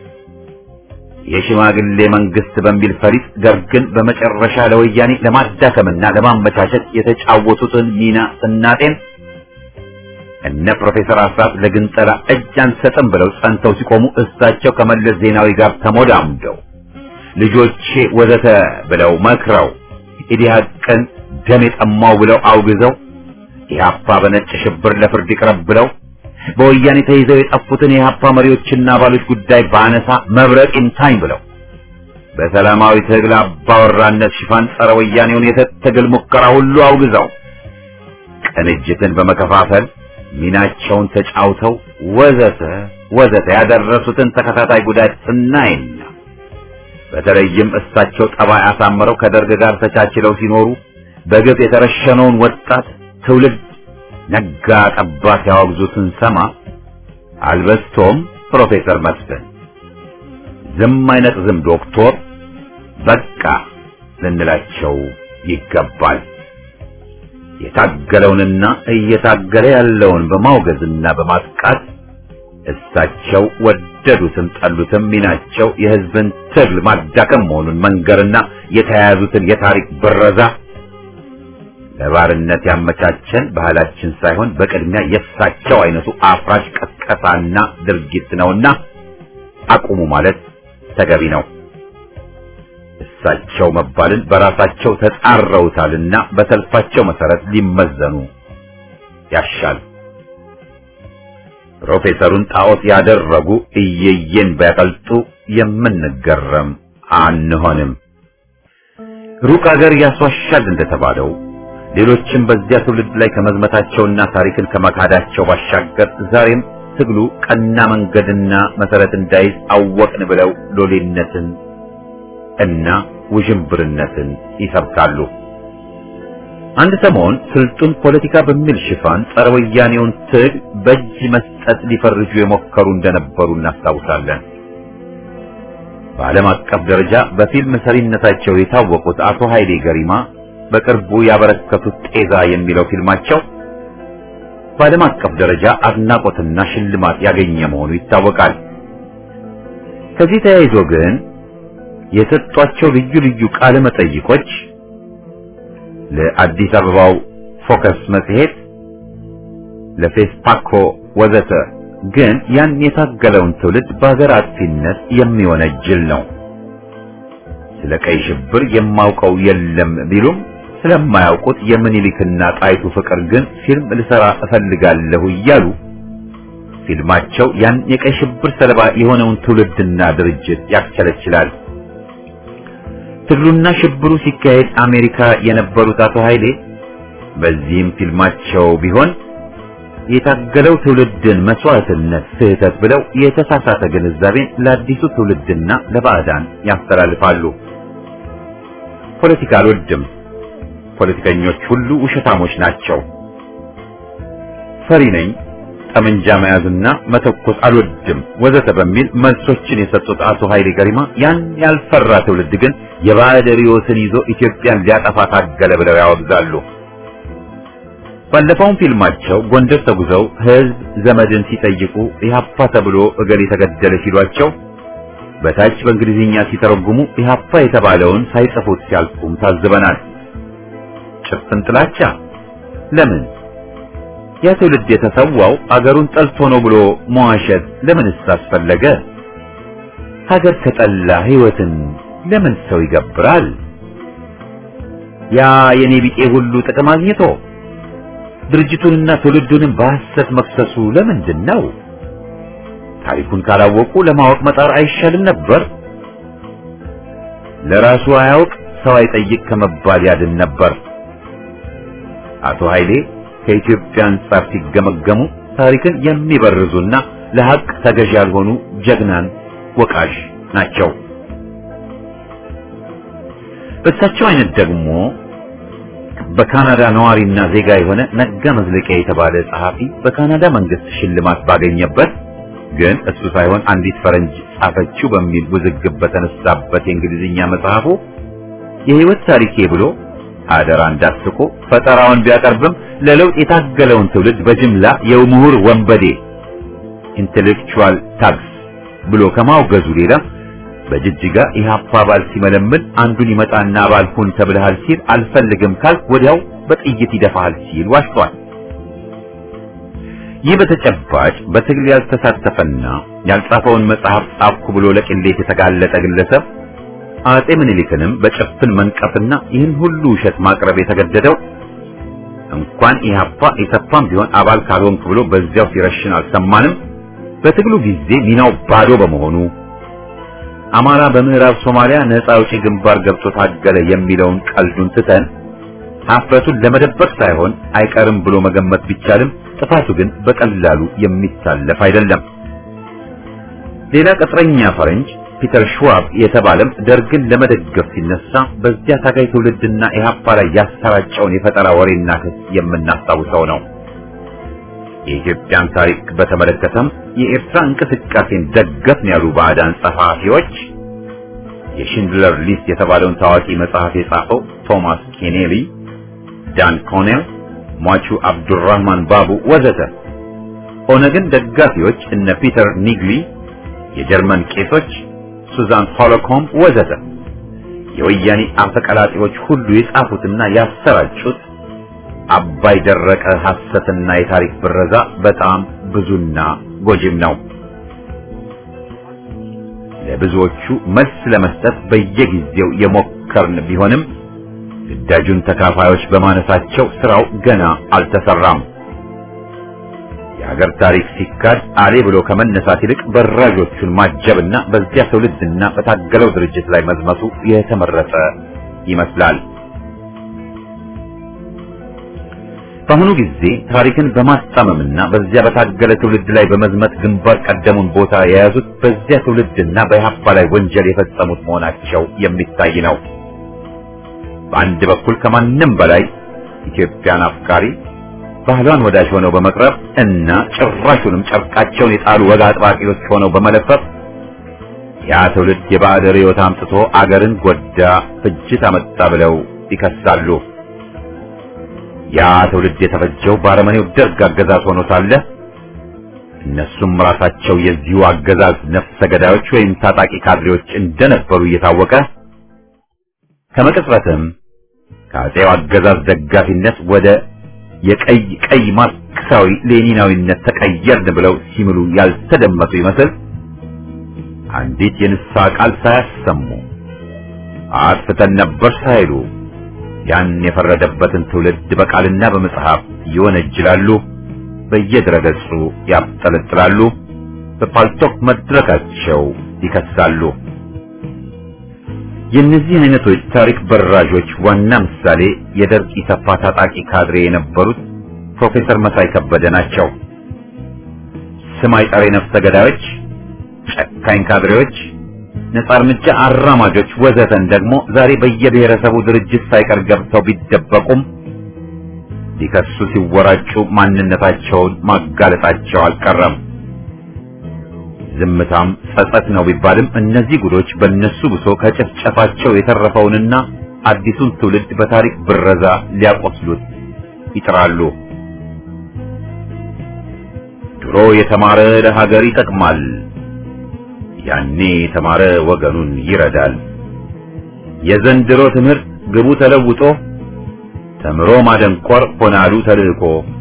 የሽማግሌ መንግስት በሚል ፈሪጥ ደርግን በመጨረሻ ለወያኔ ለማዳከምና ለማመቻቸት የተጫወቱትን ሚና ስናጤን እነ ፕሮፌሰር አስራት ለግንጠላ እጅ አንሰጥም ብለው ጸንተው ሲቆሙ እሳቸው ከመለስ ዜናዊ ጋር ተሞዳምደው ልጆቼ ወዘተ ብለው መክረው ኢዲሃቅን ደም የጠማው ብለው አውግዘው ኢህአፓ በነጭ ሽብር ለፍርድ ይቅረብ ብለው በወያኔ ተይዘው የጠፉትን የኢህአፓ መሪዎችና አባሎች ጉዳይ ባነሳ መብረቅ ይምታኝ ብለው በሰላማዊ ትግል አባወራነት ሽፋን ጸረ ወያኔውን የትግል ሙከራ ሁሉ አውግዘው ቅንጅትን በመከፋፈል ሚናቸውን ተጫውተው ወዘተ ያደረሱትን ተከታታይ ጉዳት ስናይና በተለይም እሳቸው ጠባይ አሳምረው ከደርግ ጋር ተቻችለው ሲኖሩ በግፍ የተረሸነውን ወጣት ትውልድ ነጋ ጠባ ሲያወግዙትን ሰማ አልበስቶም ፕሮፌሰር መስፍን ዝም አይነት ዝም ዶክተር በቃ ልንላቸው ይገባል። የታገለውንና እየታገለ ያለውን በማውገዝና በማጥቃት እሳቸው ወደዱትም ጠሉትም ሚናቸው የህዝብን ትግል ማዳከም መሆኑን መንገርና የተያያዙትን የታሪክ ብረዛ ለባርነት ያመቻቸን ባህላችን ሳይሆን በቅድሚያ የእሳቸው አይነቱ አፍራሽ ቀስቀሳና ድርጊት ነውና አቁሙ ማለት ተገቢ ነው። እሳቸው መባልን በራሳቸው ተጻረውታልና በሰልፋቸው መሰረት ሊመዘኑ ያሻል። ፕሮፌሰሩን ጣዖት ያደረጉ እየየን ቢያቀልጡ የምንገረም አንሆንም። ሩቅ አገር ያስዋሻል እንደተባለው ሌሎችም በዚያ ትውልድ ላይ ከመዝመታቸውና ታሪክን ከመካዳቸው ባሻገር ዛሬም ትግሉ ቀና መንገድና መሰረት እንዳይዝ አወቅን ብለው ሎሌነትን እና ውዥንብርነትን ይሰብካሉ። አንድ ሰሞን ስልጡን ፖለቲካ በሚል ሽፋን ጸረ ወያኔውን ትግል በእጅ መስጠት ሊፈርጁ የሞከሩ እንደነበሩ እናስታውሳለን። በዓለም አቀፍ ደረጃ በፊልም ሰሪነታቸው የታወቁት አቶ ኃይሌ ገሪማ በቅርቡ ያበረከቱት ጤዛ የሚለው ፊልማቸው በዓለም አቀፍ ደረጃ አድናቆትና ሽልማት ያገኘ መሆኑ ይታወቃል። ከዚህ ተያይዞ ግን የሰጧቸው ልዩ ልዩ ቃለ መጠይቆች ለአዲስ አበባው ፎከስ መጽሔት፣ ለፌስፓኮ ወዘተ ግን ያን የታገለውን ትውልድ በሀገር አጥፊነት የሚወነጅል ነው። ስለ ቀይ ሽብር የማውቀው የለም ቢሉም ስለማያውቁት የምኒልክና ጣይቱ ፍቅር ግን ፊልም ልሰራ እፈልጋለሁ እያሉ ፊልማቸው ያን የቀይ ሽብር ሰለባ የሆነውን ትውልድና ድርጅት ያስቸለችላል። ትግሉና ሽብሩ ሲካሄድ አሜሪካ የነበሩት አቶ ኃይሌ በዚህም ፊልማቸው ቢሆን የታገለው ትውልድን መስዋዕትነት ስህተት ብለው የተሳሳተ ግንዛቤን ለአዲሱ ትውልድና ለባዕዳን ያስተላልፋሉ። ፖለቲካ አልወድም፣ ፖለቲከኞች ሁሉ ውሸታሞች ናቸው፣ ፈሪ ነኝ፣ ጠመንጃ መያዝና መተኮስ አልወድም ወዘተ በሚል መልሶችን የሰጡት አቶ ኃይሌ ገሪማ ያን ያልፈራ ትውልድ ግን የባዕድ ርዕዮትን ይዞ ኢትዮጵያን ሊያጠፋ ታገለ ብለው ያወግዛሉ። ባለፈውም ፊልማቸው ጎንደር ተጉዘው ህዝብ ዘመድን ሲጠይቁ ኢህአፓ ተብሎ እገሌ ተገደለ ሲሏቸው በታች በእንግሊዝኛ ሲተረጉሙ ኢህአፓ የተባለውን ሳይጽፉት ሲያልፉም ታዝበናል። ጭፍን ጥላቻ ለምን? ያ ትውልድ የተሰዋው አገሩን ጠልቶ ነው ብሎ መዋሸት ለምንስ አስፈለገ? ሀገር ከጠላ ህይወትን ለምን ሰው ይገብራል? ያ የኔ ቢጤ ሁሉ ጥቅም አግኝቶ ድርጅቱንና ትውልዱንም በሐሰት መክሰሱ ለምንድን ነው? ታሪኩን ካላወቁ ለማወቅ መጣር አይሻልም ነበር? ለራሱ አያውቅ ሰው አይጠይቅ ከመባል ያድን ነበር። አቶ ኃይሌ ከኢትዮጵያ አንጻር ሲገመገሙ ታሪክን የሚበርዙና ለሐቅ ተገዥ ያልሆኑ ጀግናን ወቃሽ ናቸው። በእሳቸው አይነት ደግሞ በካናዳ ነዋሪና ዜጋ የሆነ ነጋ መዝለቂያ የተባለ ጸሐፊ በካናዳ መንግስት ሽልማት ባገኘበት ግን እሱ ሳይሆን አንዲት ፈረንጅ ጻፈችው በሚል ውዝግብ በተነሳበት የእንግሊዝኛ መጽሐፉ የህይወት ታሪኬ ብሎ አደራ እንዳስቆ ፈጠራውን ቢያቀርብም ለለውጥ የታገለውን ትውልድ በጅምላ የምሁር ወንበዴ ኢንተሌክቹዋል ታግስ ብሎ ከማውገዙ ሌላ በጅጅጋ ኢህአፓ አባል ሲመለምል አንዱን ይመጣና አባል ሁን ተብለሃል ሲል አልፈልግም ካል ወዲያው በጥይት ይደፋሃል ሲል ዋሽቷል። ይህ በተጨባጭ በትግል ያልተሳተፈና ያልጻፈውን መጽሐፍ ጻፍኩ ብሎ ለቅሌት የተጋለጠ ግለሰብ አጤ ምኒልክንም በጭፍን መንቀፍና ይህን ሁሉ ውሸት ማቅረብ የተገደደው እንኳን ኢህአፓ ኢሰፓም ቢሆን አባል ካልሆንክ ብሎ በዚያው ሲረሽን አልሰማንም። በትግሉ ጊዜ ሚናው ባዶ በመሆኑ አማራ በምዕራብ ሶማሊያ ነፃ አውጪ ግንባር ገብቶ ታገለ የሚለውን ቀልዱን ትተን ሀፍረቱን ለመደበቅ ሳይሆን አይቀርም ብሎ መገመት ቢቻልም ጥፋቱ ግን በቀላሉ የሚታለፍ አይደለም። ሌላ ቅጥረኛ ፈረንጅ ፒተር ሽዋብ የተባለም ደርግን ለመደገፍ ሲነሳ በዚያ ታጋይ ትውልድና ኢህአፓ ላይ ያሰራጨውን የፈጠራ ወሬና ክስ የምናስታውሰው ነው። የኢትዮጵያን ታሪክ በተመለከተም የኤርትራ እንቅስቃሴን ደገፍን ያሉ ባዕዳን ጸሐፊዎች የሽንድለር ሊስት የተባለውን ታዋቂ መጽሐፍ የጻፈው ቶማስ ኬኔሊ፣ ዳን ኮኔል፣ ሟቹ አብዱራህማን ባቡ ወዘተ ኦነግን ደጋፊዎች እነ ፒተር ኒግሊ፣ የጀርመን ቄሶች፣ ሱዛን ሆሎኮም ወዘተ የወያኔ አፈቀላጤዎች ሁሉ የጻፉትና ያሰራጩት አባይ ደረቀ ሐሰትና የታሪክ ብረዛ በጣም ብዙና ጎጂም ነው። ለብዙዎቹ መልስ ለመስጠት በየጊዜው የሞከርን ቢሆንም ግዳጁን ተካፋዮች በማነሳቸው ስራው ገና አልተሰራም። የሀገር ታሪክ ሲካድ አሌ ብሎ ከመነሳት ይልቅ በራዦቹን ማጀብና በዚያ ትውልድና በታገለው ድርጅት ላይ መዝመቱ የተመረጠ ይመስላል። በአሁኑ ጊዜ ታሪክን በማስጣመምና በዚያ በታገለ ትውልድ ላይ በመዝመት ግንባር ቀደሙን ቦታ የያዙት በዚያ ትውልድና በኢህአፓ ላይ ወንጀል የፈጸሙት መሆናቸው የሚታይ ነው። በአንድ በኩል ከማንም በላይ ኢትዮጵያን አፍቃሪ ባህሏን ወዳጅ ሆነው በመቅረብ እና ጭራሹንም ጨርቃቸውን የጣሉ ወግ አጥባቂዎች ሆነው በመለፈፍ ያ ትውልድ የባዕድ ርዕዮት አምጥቶ አገርን ጎዳ፣ ፍጅት አመጣ ብለው ይከሳሉ። ያ ትውልድ የተፈጀው በአረመኔው ደርግ አገዛዝ ሆኖ ሳለ እነሱም ራሳቸው የዚሁ አገዛዝ ነፍሰ ገዳዮች ወይም ታጣቂ ካድሬዎች እንደነበሩ እየታወቀ ከመቅጽበትም ከአፄው አገዛዝ ደጋፊነት ወደ የቀይ ማርክሳዊ ሌኒናዊነት ተቀየርን ብለው ሲምሉ ያልተደመጡ ይመስል አንዲት የንስሐ ቃል ሳያሰሙ አጥፍተን ነበር ሳይሉ ያን የፈረደበትን ትውልድ በቃልና በመጽሐፍ ይወነጅላሉ፣ በየድረገጹ ያብጠለጥላሉ፣ በፓልቶክ መድረካቸው ይከሳሉ። የእነዚህ አይነቶች ታሪክ በራዦች ዋና ምሳሌ የደርግ ኢሰፓ ታጣቂ ካድሬ የነበሩት ፕሮፌሰር መሳይ ከበደ ናቸው። ስም አይጠሪ ነፍሰ ገዳዮች፣ ጨካኝ ካድሬዎች፣ ነጻ እርምጃ አራማጆች ወዘተን ደግሞ ዛሬ በየብሔረሰቡ ድርጅት ሳይቀር ገብተው ቢደበቁም ሊከሱ ሲወራጩ ማንነታቸውን ማጋለጣቸው አልቀረም። ዝምታም ጸጸት ነው ቢባልም እነዚህ ጉዶች በእነሱ ብሶ ከጨፍጨፋቸው የተረፈውንና አዲሱን ትውልድ በታሪክ ብረዛ ሊያቆስሉት ይጥራሉ። ድሮ የተማረ ለሀገር ይጠቅማል፣ ያኔ የተማረ ወገኑን ይረዳል። የዘንድሮ ትምህርት ግቡ ተለውጦ ተምሮ ማደንቆር ሆናሉ ተልእኮ።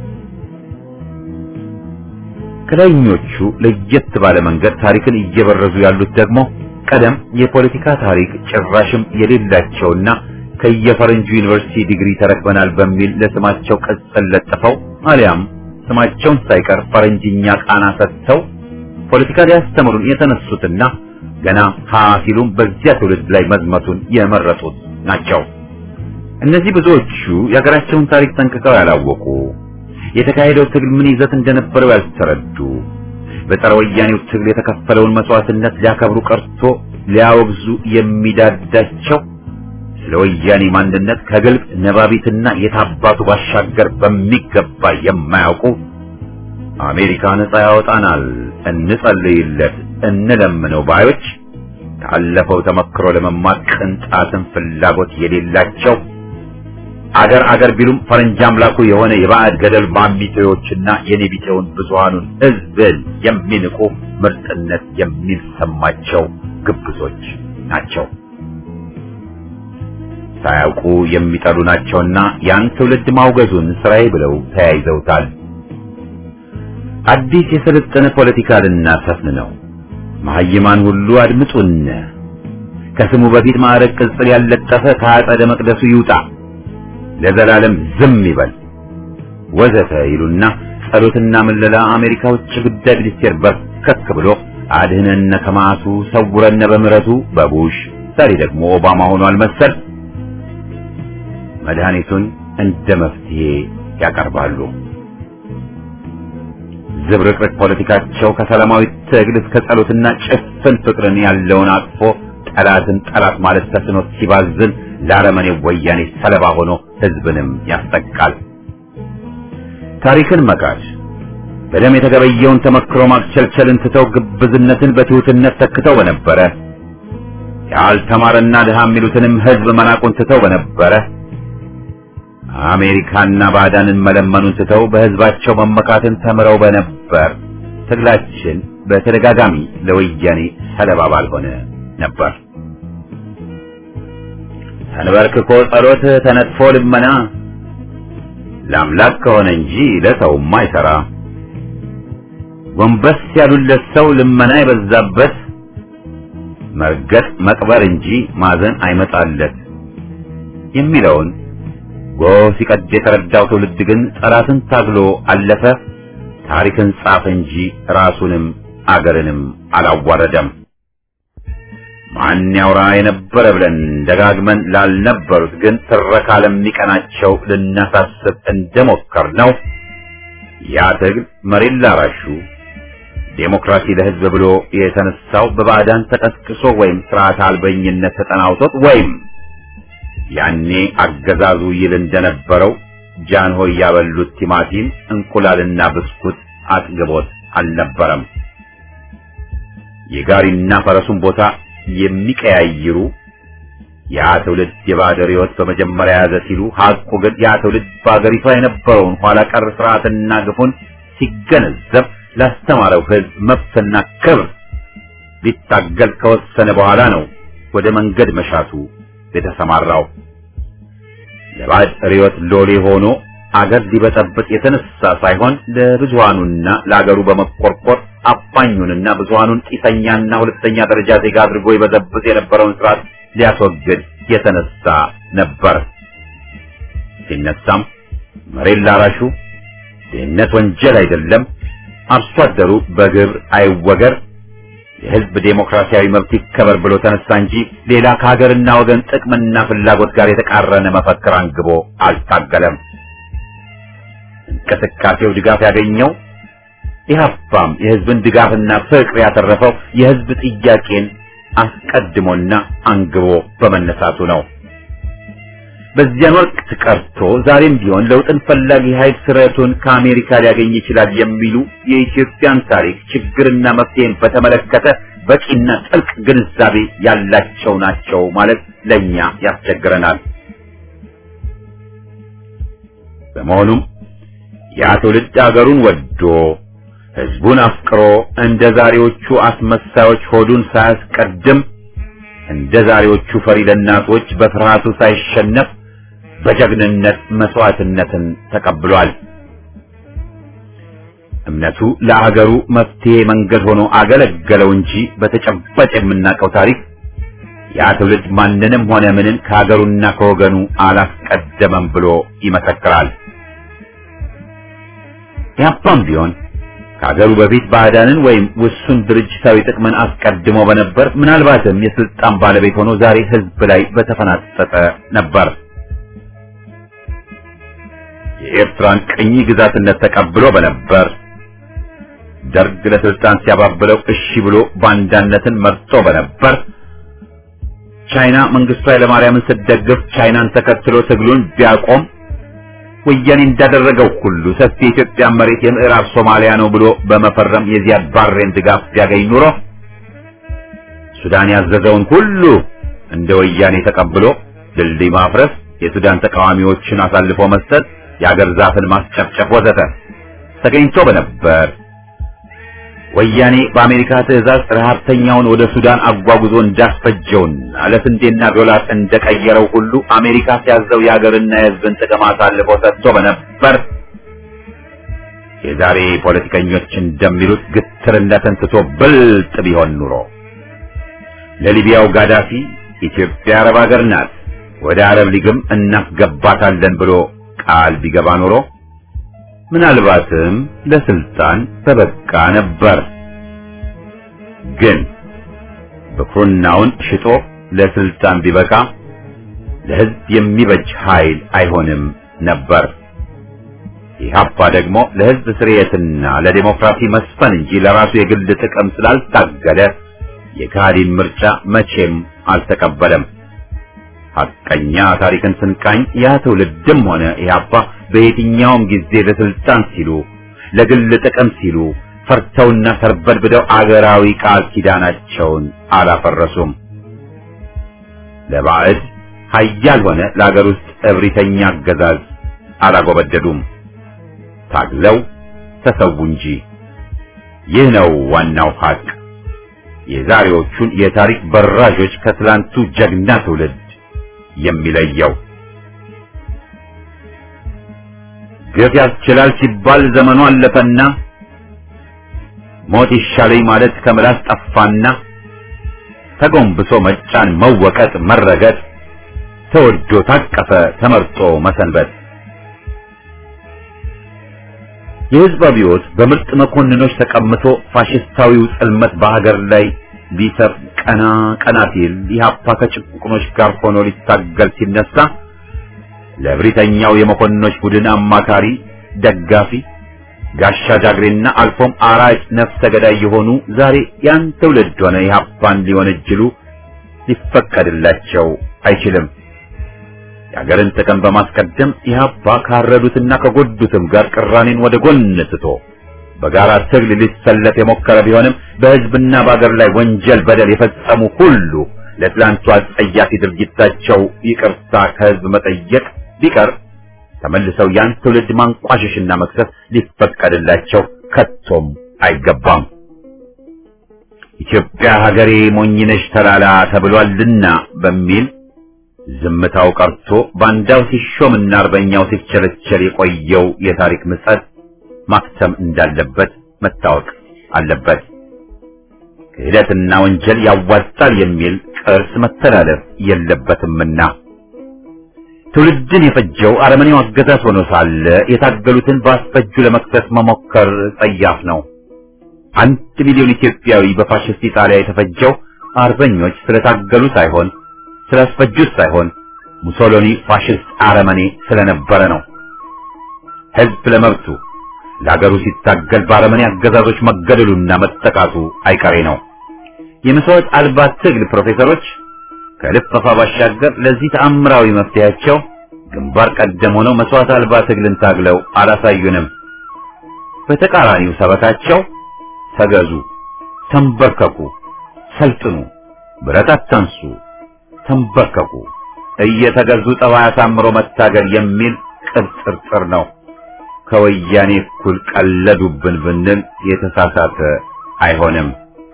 ከላይኞቹ ለየት ባለ መንገድ ታሪክን እየበረዙ ያሉት ደግሞ ቀደም የፖለቲካ ታሪክ ጭራሽም የሌላቸውና ከየፈረንጁ ዩኒቨርሲቲ ዲግሪ ተረክበናል በሚል ለስማቸው ቅጽል ለጥፈው አሊያም ስማቸውን ሳይቀር ፈረንጅኛ ቃና ሰጥተው ፖለቲካ ሊያስተምሩን የተነሱትና ገና ሲሉም በዚያ ትውልድ ላይ መዝመቱን የመረጡት ናቸው። እነዚህ ብዙዎቹ የሀገራቸውን ታሪክ ጠንቅቀው ያላወቁ፣ የተካሄደው ትግል ምን ይዘት እንደነበረው ያልተረዱ፣ በጸረ ወያኔው ትግል የተከፈለውን መስዋዕትነት ሊያከብሩ ቀርቶ ሊያወግዙ የሚዳዳቸው፣ ስለ ወያኔ ማንነት ከግልብ ነባቢትና የታባቱ ባሻገር በሚገባ የማያውቁ፣ አሜሪካ ነጻ ያወጣናል እንጸልይለት እንለምነው ባዮች፣ ካለፈው ተመክሮ ለመማር ቅንጣትን ፍላጎት የሌላቸው፣ አገር ቢሉም ፈረንጅ አምላኩ የሆነ የባዕድ ገደል ማሚቴዎችና የኔቢቴውን ብዙሃኑን ሕዝብን የሚንቁ ምርጥነት የሚሰማቸው ግብዞች ናቸው። ሳያውቁ የሚጠሉ ናቸውና ያን ትውልድ ማውገዙን ስራዬ ብለው ተያይዘውታል። አዲስ የሰለጠነ ፖለቲካ ልናሰፍን ነው፣ መሐይማን ሁሉ አድምጡን፣ ከስሙ በፊት ማዕረግ ቅጽል ያለጠፈ ከአጸደ መቅደሱ ይውጣ፣ ለዘላለም ዝም ይበል ወዘተ ይሉና ጸሎትና ምለላ አሜሪካ ውጭ ጉዳይ ሚኒስቴር በርከክ ብሎ አድህነነ ከማቱ ሰውረነ በምሕረቱ በቡሽ ዛሬ ደግሞ ኦባማ ሆኗል መሰል መድኃኒቱን እንደ መፍትሄ ያቀርባሉ። ዝብርቅርቅ ፖለቲካቸው ከሰላማዊ ትግል እስከ ጸሎትና ጭፍን ፍቅርን ያለውን አቅፎ ጠላትን ጠላት ማለት ተስኖት ሲባዝን ለአረመኔ ወያኔ ሰለባ ሆኖ ህዝብንም ያስጠቃል። ታሪክን መካድ፣ በደም የተገበየውን ተመክሮ ማክቸልቸልን ትተው ግብዝነትን በትሁትነት ተክተው በነበረ፣ ያልተማረና ድሃ የሚሉትንም ህዝብ መናቁን ትተው በነበረ፣ አሜሪካና ባዕዳንን መለመኑን ትተው በህዝባቸው መመካትን ተምረው በነበር ትግላችን በተደጋጋሚ ለወያኔ ሰለባ ባልሆነ ነበር። ተንበርክኮ ጸሎት ተነጥፎ ልመና ለአምላክ ከሆነ እንጂ ለሰውማ አይሰራ። ጎንበስ ያሉለት ሰው ልመና የበዛበት መርገጥ መቅበር እንጂ ማዘን አይመጣለት የሚለውን ጎህ ሲቀድ የተረዳው ትውልድ ግን ጠላትን ታግሎ አለፈ። ታሪክን ጻፈ እንጂ ራሱንም አገርንም አላዋረደም። ማን ያውራ የነበረ ብለን ደጋግመን ላልነበሩት ግን ትረካ ለሚቀናቸው ልናሳስብ እንደሞከር ነው። ያ ትግል መሬት ላራሹ ዴሞክራሲ ለህዝብ ብሎ የተነሳው በባዕዳን ተቀስቅሶ ወይም ስርዓት አልበኝነት ተጠናውቶት ወይም ያኔ አገዛዙ ይል እንደነበረው ጃንሆይ ያበሉት ቲማቲም እንቁላልና ብስኩት አጥግቦት አልነበረም። የጋሪና ፈረሱን ቦታ የሚቀያይሩ ያ ትውልድ የባዕድ ሕይወት በመጀመሪያ ያዘ ሲሉ ሐቁ ግን ያ ትውልድ በአገሪቷ የነበረውን ኋላ ቀር ስርዓትና ግፉን ሲገነዘብ ላስተማረው ህዝብ መብትና ክብር ሊታገል ከወሰነ በኋላ ነው ወደ መንገድ መሻቱ የተሰማራው። ለባዕድ ሕይወት ሎሌ ሆኖ አገር ሊበጠብጥ የተነሳ ሳይሆን ለብዙሃኑና ለአገሩ በመቆርቆር አፋኙንና ብዙሃኑን ቂሰኛና ሁለተኛ ደረጃ ዜጋ አድርጎ ይበዘብጥ የነበረውን ስርዓት ሊያስወግድ የተነሳ ነበር። ሲነሳም መሬት ላራሹ ድህነት ወንጀል አይደለም፣ አርሶ አደሩ በግብር አይወገር፣ የህዝብ ዴሞክራሲያዊ መብት ይከበር ብሎ ተነሳ እንጂ ሌላ ከሀገርና ወገን ጥቅምና ፍላጎት ጋር የተቃረነ መፈክር አንግቦ አልታገለም። እንቅስቃሴው ድጋፍ ያገኘው ኢህአፓም የህዝብን ድጋፍና ፍቅር ያተረፈው የህዝብ ጥያቄን አስቀድሞና አንግቦ በመነሳቱ ነው። በዚያን ወቅት ቀርቶ ዛሬም ቢሆን ለውጥን ፈላጊ ኃይል ስርዓቱን ከአሜሪካ ሊያገኝ ይችላል የሚሉ የኢትዮጵያን ታሪክ ችግርና መፍትሄን በተመለከተ በቂና ጥልቅ ግንዛቤ ያላቸው ናቸው ማለት ለኛ ያስቸግረናል። በመሆኑም ያ ትውልድ አገሩን ወዶ ህዝቡን አፍቅሮ እንደ ዛሬዎቹ አስመሳዮች ሆዱን ሳያስቀድም እንደ ዛሬዎቹ ፈሪ ለናቶች በፍርሃቱ ሳይሸነፍ በጀግንነት መስዋዕትነትን ተቀብሏል። እምነቱ ለአገሩ መፍትሄ መንገድ ሆኖ አገለገለው እንጂ በተጨባጭ የምናውቀው ታሪክ ያ ትውልድ ማንንም ሆነ ምንን ከአገሩና ከወገኑ አላስቀደመም ብሎ ይመሰክራል። ያፓም ቢሆን ከአገሩ በፊት ባዕዳንን ወይም ውሱን ድርጅታዊ ጥቅምን አስቀድሞ በነበር ምናልባትም የስልጣን ባለቤት ሆኖ ዛሬ ህዝብ ላይ በተፈናጠጠ ነበር። የኤርትራን ቅኝ ግዛትነት ተቀብሎ በነበር፣ ደርግ ለስልጣን ሲያባብለው እሺ ብሎ ባንዳነትን መርጦ በነበር፣ ቻይና መንግስቱ ኃይለማርያምን ስትደግፍ ቻይናን ተከትሎ ትግሉን ቢያቆም ወያኔ እንዳደረገው ሁሉ ሰፊ የኢትዮጵያ መሬት የምዕራብ ሶማሊያ ነው ብሎ በመፈረም የዚያድ ባሬን ድጋፍ ቢያገኝ ኑሮ ሱዳን ያዘዘውን ሁሉ እንደ ወያኔ ተቀብሎ ድልድይ ማፍረስ፣ የሱዳን ተቃዋሚዎችን አሳልፎ መስጠት፣ የአገር ዛፍን ማስጨፍጨፍ ወዘተ ተገኝቶ በነበር፣ ወያኔ በአሜሪካ ትዕዛዝ ረሃብተኛውን ወደ ሱዳን አጓጉዞ እንዳስፈጀውና ለስንዴና ዶላር እንደቀየረው ሁሉ አሜሪካ ሲያዘው የሀገርና የሕዝብን ጥቅም አሳልፎ ሰጥቶ በነበር፣ የዛሬ ፖለቲከኞች እንደሚሉት ግትርነትን ትቶ ብልጥ ቢሆን ኑሮ ለሊቢያው ጋዳፊ ኢትዮጵያ አረብ ሀገር ናት፣ ወደ አረብ ሊግም እናስገባታለን ብሎ ቃል ቢገባ ኑሮ ምናልባትም ለስልጣን ተበቃ ነበር። ግን ብኩርናውን ሽጦ ለስልጣን ቢበቃ ለሕዝብ የሚበጅ ኃይል አይሆንም ነበር። ኢህአፓ ደግሞ ለሕዝብ ስርየትና ለዲሞክራሲ መስፈን እንጂ ለራሱ የግል ጥቅም ስላልታገለ የካህዲን ምርጫ መቼም አልተቀበለም። ሐቀኛ ታሪክን ስንቃኝ ያ ትውልድም ሆነ ኢህአፓ በየትኛውም ጊዜ ለስልጣን ሲሉ ለግል ጥቅም ሲሉ ፈርተውና ተርበድብደው አገራዊ ቃል ኪዳናቸውን አላፈረሱም። ለባዕድ ኃያል ሆነ ለአገር ውስጥ እብሪተኛ አገዛዝ አላጎበደዱም። ታግለው ተሰዉ እንጂ። ይህ ነው ዋናው ሀቅ የዛሬዎቹን የታሪክ በራዦች ከትላንቱ ጀግና ትውልድ የሚለየው። ግፍ ያስችላል ሲባል ዘመኑ አለፈና ሞት ይሻለኝ ማለት ከምላስ ጠፋና ተጎንብሶ መጫን መወቀጥ መረገጥ ተወዶ ታቀፈ ተመርጦ መሰንበት። የህዝብ አብዮት በምርጥ መኮንኖች ተቀምጦ ፋሽስታዊው ጽልመት በሀገር ላይ ሊሰፍ ቀና ቀና ሲል ኢህአፓ ከጭቁኖች ጋር ሆኖ ሊታገል ሲነሳ ለብሪተኛው የመኮንኖች ቡድን አማካሪ ደጋፊ ጋሻ ጃግሬና አልፎም አራጭ ነፍሰ ገዳይ የሆኑ ዛሬ ያን ትውልድ ሆነ ኢህአፓን ሊወነጅሉ ሊፈቀድላቸው አይችልም። የሀገርን ጥቅም በማስቀደም ኢህአፓ ካረዱትና ከጎዱትም ጋር ቅራኔን ወደ ጎን ትቶ በጋራ ትግል ሊሰለፍ የሞከረ ቢሆንም በህዝብና በአገር ላይ ወንጀል በደል የፈጸሙ ሁሉ ለትላንቱ አጸያፊ ድርጊታቸው ይቅርታ ከህዝብ መጠየቅ ቢቀር ተመልሰው ያን ትውልድ ማንቋሸሽና መክሰስ ሊፈቀድላቸው ከቶም አይገባም። ኢትዮጵያ ሀገሬ ሞኝነሽ ተላላ ተብሏልና በሚል ዝምታው ቀርቶ ባንዳው ሲሾምና አርበኛው ሲቸለቸል የቆየው የታሪክ ምጸት ማክተም እንዳለበት መታወቅ አለበት። ክህደትና ወንጀል ያዋጣል የሚል ቅርስ መተላለፍ የለበትምና ትውልድን የፈጀው አረመኔው አገዛዝ ሆኖ ሳለ የታገሉትን በአስፈጁ ለመክሰስ መሞከር ጸያፍ ነው። 1 ሚሊዮን ኢትዮጵያዊ በፋሽስት ኢጣሊያ የተፈጀው አርበኞች ስለታገሉ ሳይሆን ስላስፈጁት ሳይሆን ሙሶሎኒ ፋሽስት አረመኔ ስለነበረ ነው። ህዝብ ለመብቱ ለሀገሩ ሲታገል በአረመኔ አገዛዞች መገደሉና መጠቃቱ አይቀሬ ነው። የመስዋዕት አልባ ትግል ፕሮፌሰሮች ከልፈፋ ባሻገር ለዚህ ተአምራዊ መፍትሄያቸው ግንባር ቀደም ሆነው መስዋዕት አልባ ትግልን ታግለው አላሳዩንም። በተቃራኒው ሰበካቸው ተገዙ፣ ተንበርከኩ፣ ሰልጥኑ፣ ብረት አታንሱ፣ ተንበርከኩ፣ እየተገዙ ጠባይ አሳምሮ መታገል የሚል ቅርጽር ነው። ከወያኔ እኩል ቀለዱብን ብንል የተሳሳተ አይሆንም።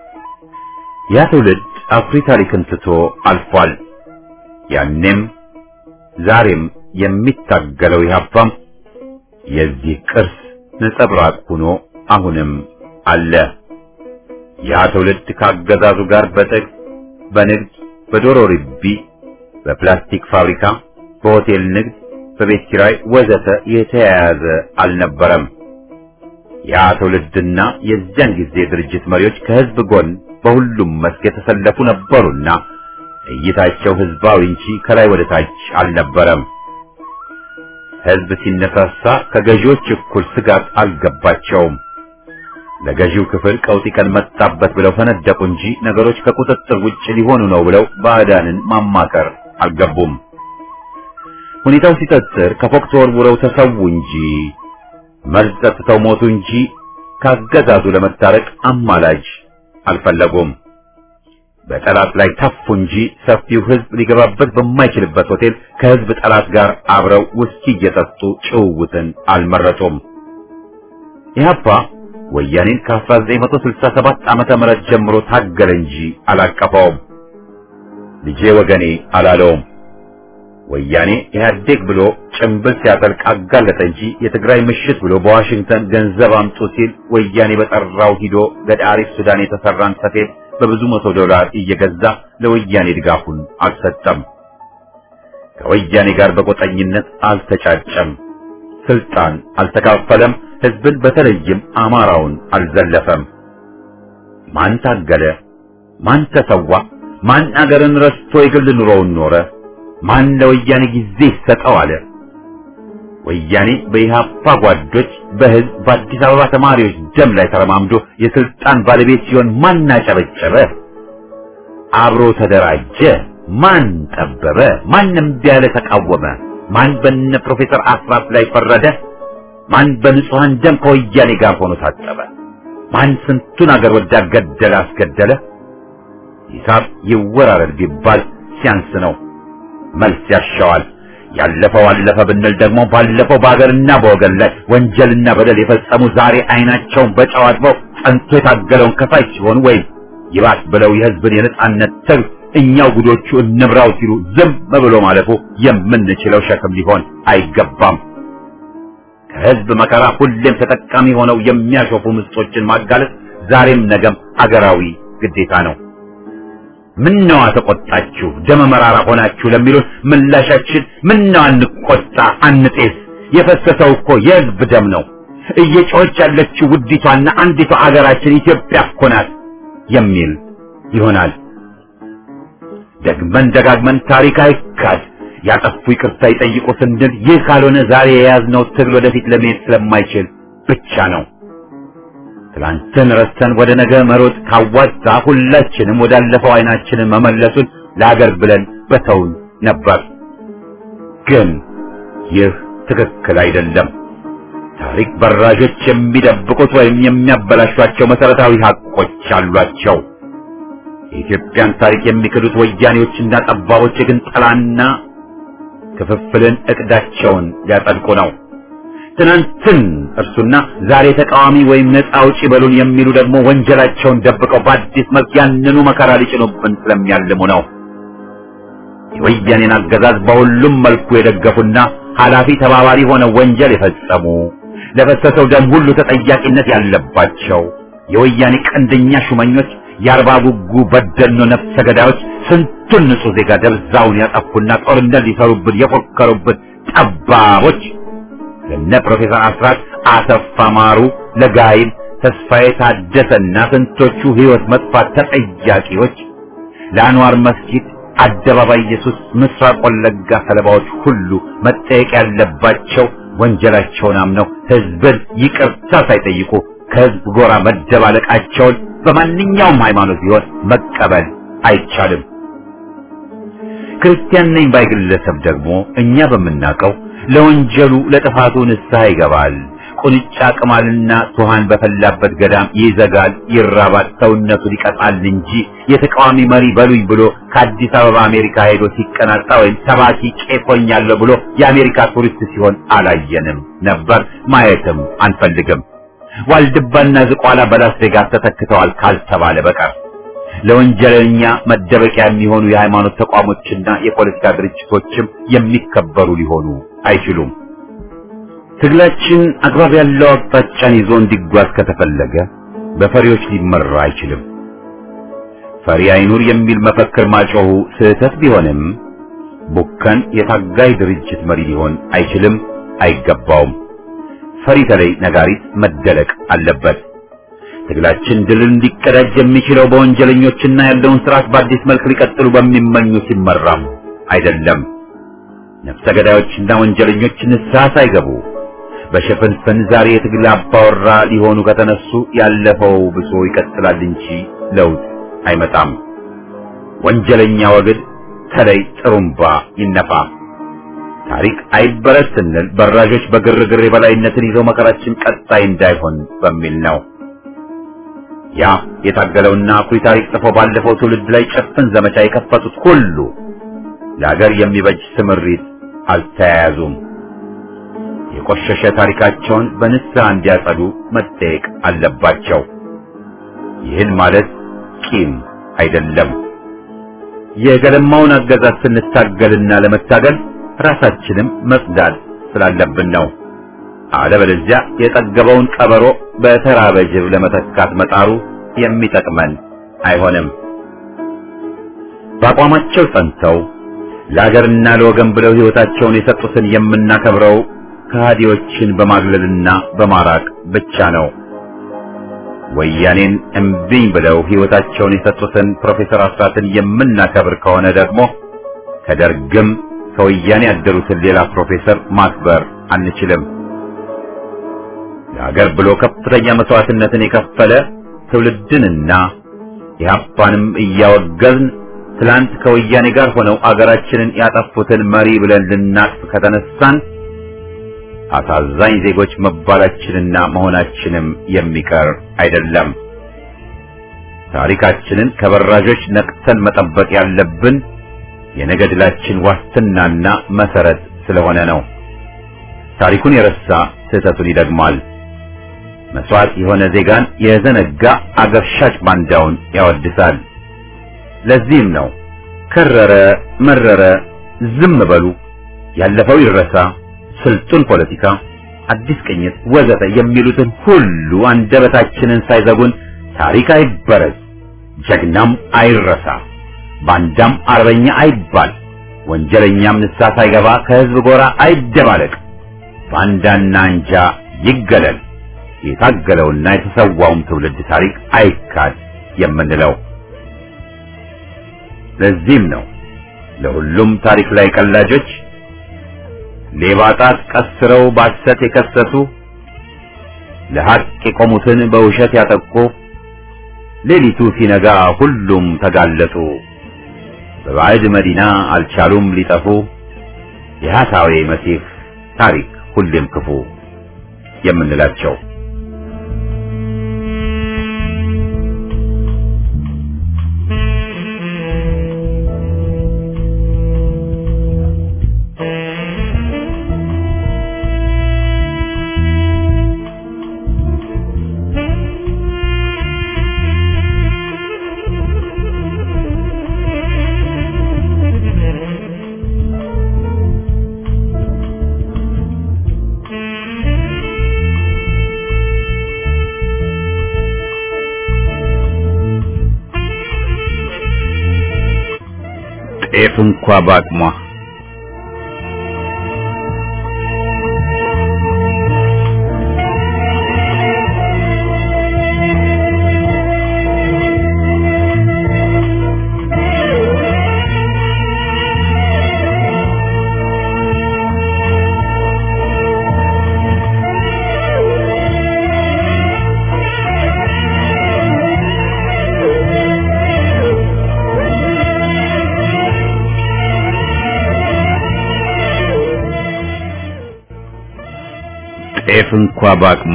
ያ ትውልድ አኩሪ ታሪክን ትቶ አልፏል። ያኔም ዛሬም የሚታገለው ኢህአፓም የዚህ ቅርስ ነጸብራቅ ሆኖ አሁንም አለ። ያ ትውልድ ካገዛዙ ጋር በጥቅ በንግድ በዶሮ ርቢ በፕላስቲክ ፋብሪካ በሆቴል ንግድ በቤት ኪራይ ወዘተ የተያያዘ አልነበረም። ያ ትውልድና የዚያን ጊዜ ድርጅት መሪዎች ከህዝብ ጎን በሁሉም መስክ የተሰለፉ ነበሩና እይታቸው ህዝባዊ እንጂ ከላይ ወደ ታች አልነበረም። ህዝብ ሲነሳሳ ከገዢዎች እኩል ስጋት አልገባቸውም። ለገዢው ክፍል ቀውጢ ቀን መጣበት ብለው ፈነደቁ እንጂ ነገሮች ከቁጥጥር ውጭ ሊሆኑ ነው ብለው ባዕዳንን ማማከር አልገቡም። ሁኔታው ሲጠጥር ከፎቅ ተወርውረው ተሰዉ እንጂ መርዝ ጠጥተው ሞቱ እንጂ ካገዛዙ ለመታረቅ አማላጅ አልፈለጉም። በጠላት ላይ ተፉ እንጂ ሰፊው ህዝብ ሊገባበት በማይችልበት ሆቴል ከህዝብ ጠላት ጋር አብረው ውስኪ እየጠጡ ጭውውትን አልመረጡም። ኢህአፓ ወያኔን ከ1967 ዓመተ ምህረት ጀምሮ ታገለ እንጂ አላቀፈውም። ልጄ ወገኔ አላለውም። ወያኔ ኢህአዴግ ብሎ ጭምብል ሲያጠልቅ አጋለጠ እንጂ የትግራይ ምሽት ብሎ በዋሽንግተን ገንዘብ አምጡ ሲል ወያኔ በጠራው ሂዶ ገዳሪፍ ሱዳን የተሰራን ሰፌድ በብዙ $100 እየገዛ ለወያኔ ድጋፉን አልሰጠም። ከወያኔ ጋር በቆጠኝነት አልተጫጨም። ስልጣን አልተካፈለም። ህዝብን በተለይም አማራውን አልዘለፈም። ማን ታገለ? ማን ተሰዋ? ማን አገርን ረስቶ የግል ኑሮውን ኖረ? ማን ለወያኔ ጊዜ ይሰጠው አለ? ወያኔ በኢህአፓ ጓዶች በህዝብ በአዲስ አበባ ተማሪዎች ደም ላይ ተረማምዶ የስልጣን ባለቤት ሲሆን ማን አጨበጨበ? አብሮ ተደራጀ? ማን ጠበበ? ማንም ቢያለ ተቃወመ? ማን በነ ፕሮፌሰር አስራት ላይ ፈረደ? ማን በንጹሃን ደም ከወያኔ ጋር ሆኖ ታጠበ? ማን ስንቱን አገር ወዳድ ገደለ አስገደለ? ሂሳብ ይወራረድ ቢባል ሲያንስ ነው። መልስ ያሻዋል። ያለፈው አለፈ ብንል ደግሞ ባለፈው በአገርና በወገን ላይ ወንጀልና በደል የፈጸሙ ዛሬ አይናቸውን በጨው አጥበው ጸንቶ የታገለውን ከፋይ ሲሆኑ ወይም ይባስ ብለው የህዝብን የነጻነት ትግል እኛው ጉዶቹ እንብራው ሲሉ ዝም ብሎ ማለፉ የምንችለው ሸክም ሊሆን አይገባም። ከህዝብ መከራ ሁሌም ተጠቃሚ ሆነው የሚያሾፉ ምስጦችን ማጋለጥ ዛሬም ነገም አገራዊ ግዴታ ነው። ምነው ተቆጣችሁ ደመ መራራ ሆናችሁ ለሚሉን ምላሻችን ምነው አንቆጣ አንጤስ፣ የፈሰሰው እኮ የህዝብ ደም ነው፣ እየጮኸች ያለችው ውዲቷና አንዲቷ አገራችን ኢትዮጵያ እኮ ናት የሚል ይሆናል። ደግመን ደጋግመን ታሪክ አይካድ፣ ያጠፉ ይቅርታ ይጠይቁ ስንል ይህ ካልሆነ ዛሬ የያዝነው ትግል ወደፊት ለመሄድ ስለማይችል ብቻ ነው። ትላንትን ረስተን ወደ ነገ መሮጥ ካዋጣ ሁላችንም ወዳለፈው አይናችንን መመለሱን ለሀገር ብለን በተውን ነበር። ግን ይህ ትክክል አይደለም። ታሪክ በራዦች የሚደብቁት ወይም የሚያበላሿቸው መሰረታዊ ሀቆች አሏቸው። የኢትዮጵያን ታሪክ የሚክዱት ወያኔዎችና ጠባቦች ግን ጠላና ክፍፍልን እቅዳቸውን ሊያጸድቁ ነው። ትናንትን እርሱና ዛሬ ተቃዋሚ ወይም ነፃ አውጪ በሉን የሚሉ ደግሞ ወንጀላቸውን ደብቀው በአዲስ መልክ ያንኑ መከራ ሊጭኑብን ስለሚያልሙ ነው። የወያኔን አገዛዝ በሁሉም መልኩ የደገፉና ኃላፊ ተባባሪ ሆነው ወንጀል የፈጸሙ ለፈሰሰው ደም ሁሉ ተጠያቂነት ያለባቸው የወያኔ ቀንደኛ ሹመኞች፣ የአርባ ጉጉ በደኖ ነፍሰ ገዳዮች፣ ስንቱን ንጹህ ዜጋ ደብዛውን ያጠፉና ጦርነት ሊሰሩብን የፎከሩብን ጠባቦች ለነ ፕሮፌሰር አስራት አሰፋ ማሩ፣ ለጋይል ተስፋዬ ታደሰና ስንቶቹ ህይወት መጥፋት ተጠያቂዎች፣ ለአንዋር መስጊድ፣ አደባባይ ኢየሱስ፣ ምስራቅ ወለጋ ሰለባዎች ሁሉ መጠየቅ ያለባቸው ወንጀላቸውን አምነው ህዝብን ይቅርታ ሳይጠይቁ ከህዝብ ጎራ መደባለቃቸውን በማንኛውም ሃይማኖት ቢሆን መቀበል አይቻልም። ክርስቲያን ነኝ ባይ ግለሰብ ደግሞ እኛ በምናውቀው ለወንጀሉ ለጥፋቱ ንስሐ ይገባል። ቁንጫ ቅማልና ቱሃን በፈላበት ገዳም ይዘጋል፣ ይራባል፣ ሰውነቱን ይቀጣል እንጂ የተቃዋሚ መሪ በሉኝ ብሎ ከአዲስ አበባ አሜሪካ ሄዶ ሲቀናጣ ወይም ሰባኪ ቄሶኛለሁ ብሎ የአሜሪካ ቱሪስት ሲሆን አላየንም ነበር፣ ማየትም አንፈልግም። ዋልድባና ዝቋላ በላስ ቬጋስ ተተክተዋል ካልተባለ በቀር ለወንጀለኛ መደበቂያ የሚሆኑ የሃይማኖት ተቋሞችና የፖለቲካ ድርጅቶችም የሚከበሩ ሊሆኑ አይችሉም። ትግላችን አግባብ ያለው አቅጣጫን ይዞ እንዲጓዝ ከተፈለገ በፈሪዎች ሊመራ አይችልም። ፈሪ አይኑር የሚል መፈክር ማጮሁ ስህተት ቢሆንም ቡከን የታጋይ ድርጅት መሪ ሊሆን አይችልም፣ አይገባውም። ፈሪ ተለይ ነጋሪት መደለቅ አለበት። ትግላችን ድልን ሊቀዳጅ የሚችለው በወንጀለኞችና ያለውን ስርዓት በአዲስ መልክ ሊቀጥሉ በሚመኙ ሲመራም አይደለም። ነፍሰ ገዳዮችና ወንጀለኞች ንስሐ ሳይገቡ በሽፍንፍን ዛሬ የትግል አባወራ ሊሆኑ ከተነሱ ያለፈው ብሶ ይቀጥላል እንጂ ለውጥ አይመጣም። ወንጀለኛ ወግድ ተለይ ጥሩምባ ይነፋ። ታሪክ አይበረስ ስንል በራዦች በግርግር የበላይነትን ይዘው መከራችን ቀጣይ እንዳይሆን በሚል ነው። ያ የታገለውና አኩሪ ታሪክ ጽፎ ባለፈው ትውልድ ላይ ጭፍን ዘመቻ የከፈቱት ሁሉ ለሀገር የሚበጅ ስምሪት አልተያያዙም። የቆሸሸ ታሪካቸውን በንስሐ እንዲያጸዱ መጠየቅ አለባቸው። ይህን ማለት ቂም አይደለም። የገለማውን አገዛዝ ስንታገልና ለመታገል ራሳችንም መጽዳት ስላለብን ነው። አለበለዚያ የጠገበውን ቀበሮ በተራበ ጅብ ለመተካት መጣሩ የሚጠቅመን አይሆንም። በአቋማቸው ጸንተው ለሀገርና ለወገን ብለው ሕይወታቸውን የሰጡትን የምናከብረው ከሃዲዎችን በማግለልና በማራቅ ብቻ ነው። ወያኔን እምቢኝ ብለው ሕይወታቸውን የሰጡትን ፕሮፌሰር አስራትን የምናከብር ከሆነ ደግሞ ከደርግም ከወያኔ ያደሩትን ሌላ ፕሮፌሰር ማክበር አንችልም። ለሀገር ብሎ ከፍተኛ መስዋዕትነትን የከፈለ ትውልድንና ኢህአፓንም እያወገዝን ትላንት ከወያኔ ጋር ሆነው አገራችንን ያጠፉትን መሪ ብለን ልናቅፍ ከተነሳን አሳዛኝ ዜጎች መባላችንና መሆናችንም የሚቀር አይደለም። ታሪካችንን ከበራዦች ነቅተን መጠበቅ ያለብን የነገ ድላችን ዋስትናና መሰረት ስለሆነ ነው። ታሪኩን የረሳ ስህተቱን ይደግማል። መስዋዕት የሆነ ዜጋን የዘነጋ አገር ሻጭ ባንዳውን ያወድሳል። ለዚህም ነው ከረረ መረረ ዝም በሉ፣ ያለፈው ይረሳ፣ ስልጡን ፖለቲካ፣ አዲስ ቅኝት ወዘተ የሚሉትን ሁሉ አንደበታችንን ሳይዘጉን ታሪክ አይበረዝ፣ ጀግናም አይረሳ፣ ባንዳም አርበኛ አይባል፣ ወንጀለኛም ንስሐ ሳይገባ ከህዝብ ጎራ አይደባለቅ፣ ባንዳና አንጃ ይገለል፣ የታገለውና የተሰዋውም ትውልድ ታሪክ አይካድ የምንለው። ለዚህም ነው ለሁሉም ታሪክ ላይ ቀላጆች ሌባ ጣት ቀስረው ባሰት የከሰሱ ለሐቅ የቆሙትን በውሸት ያጠቁ ሌሊቱ ሲነጋ ሁሉም ተጋለጡ በባዕድ መዲና አልቻሉም ሊጠፉ የሐሳዌ መሲህ ታሪክ ሁሌም ክፉ የምንላቸው። ጤፍ እንኳ ባቅሟ ጤፍ እንኳ ባቅሟ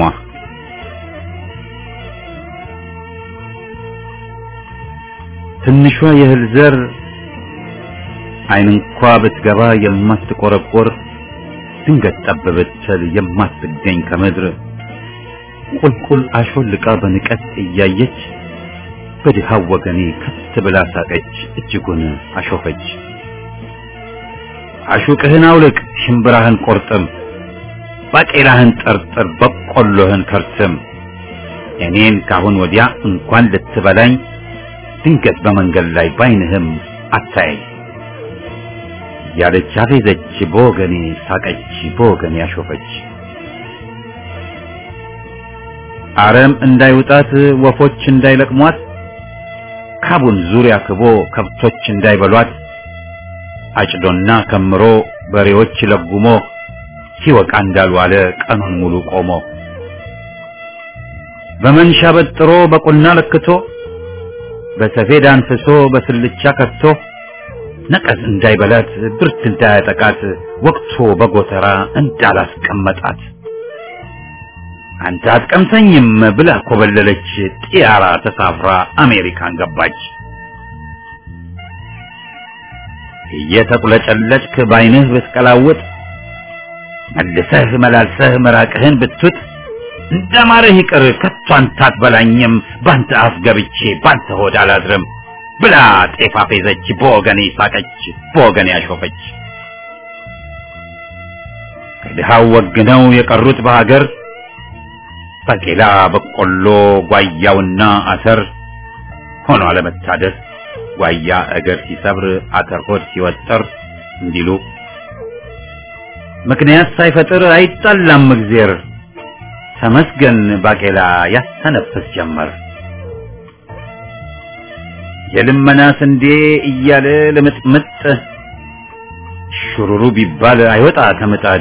ትንሿ የእህል ዘር አይን እንኳ ብትገባ የማትቆረቆር ድንገት ጠብ ብትል የማትገኝ ከምድር ቁልቁል አሾልቃ በንቀት እያየች በድሃው ወገኔ ከት ብላ ሳቀች፣ እጅጉን አሾፈች። አሹቅህን አውልቅ፣ ሽምብራህን ቆርጥም፣ ባቄላህን ጠርጥር፣ በቆሎህን ከርትም፣ እኔን ካሁን ወዲያ እንኳን ልትበላኝ ድንገት በመንገድ ላይ ባይንህም አታየኝ ያለች አፌዘች፣ በወገኔ ሳቀች፣ በወገኔ አሾፈች። አረም እንዳይውጣት ወፎች እንዳይለቅሟት ካቡን ዙሪያ ክቦ ከብቶች እንዳይበሏት አጭዶና ከምሮ በሬዎች ለጉሞ ሲወቃ እንዳልዋለ ቀኑን ሙሉ ቆሞ በመንሻ በጥሮ በቁና ለክቶ በሰፌድ አንፍሶ በስልቻ ከቶ ነቀዝ እንዳይበላት ብርት እንዳያጠቃት ወቅቶ በጎተራ እንዳላስቀመጣት አንተ አትቀምሰኝም ብላ ኮበለለች፣ ጢያራ ተሳፍራ አሜሪካን ገባች። እየተቁለጨለጭክ ባይንህ ብትቀላውጥ መልሰህ መላልሰህ መራቅህን ብትውጥ እንደማረህ ይቅር ከቶ አንተ አትበላኝም፣ ባንተ አፍ ገብቼ ባንተ ሆድ አላድርም ብላ ጤፍ አፌዘች፣ በወገኔ ሳቀች፣ በወገኔ አሾፈች። ከድሃው ወግነው የቀሩት በሀገር ባቄላ በቆሎ ጓያውና አተር ሆኖ አለመታደር ጓያ እግር ሲሰብር አተር ሆድ ሲወጠር እንዲሉ ምክንያት ሳይፈጥር አይጣላም እግዜር ተመስገን ባቄላ ያስተነፍስ ጀመር። የልመና ስንዴ እያለ ለምጥምጥ ሽሩሩ ቢባል አይወጣ ከምጣድ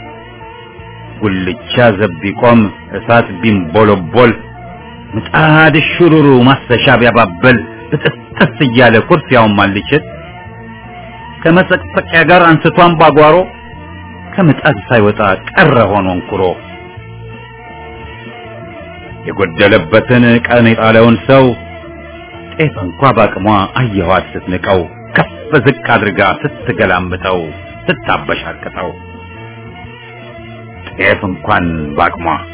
ጉልቻ ዘብ ቢቆም እሳት ቢንቦለቦል ምጣድ ሽሩሩ ማሰሻ ቢያባበል ጥጥስ እያለ ኩርፊያውን ማልችት ከመሰቅሰቂያ ጋር አንስቷን ባጓሮ ከምጣድ ሳይወጣ ቀረ ሆኖ እንኩሮ የጎደለበትን ቀን የጣለውን ሰው ጤፍ እንኳ ባቅሟ አየኋት ስትንቀው ከፍ ዝቅ አድርጋ ስትገላምጠው ስታበሻቅጠው ጤፍ እንኳን ባቅሟ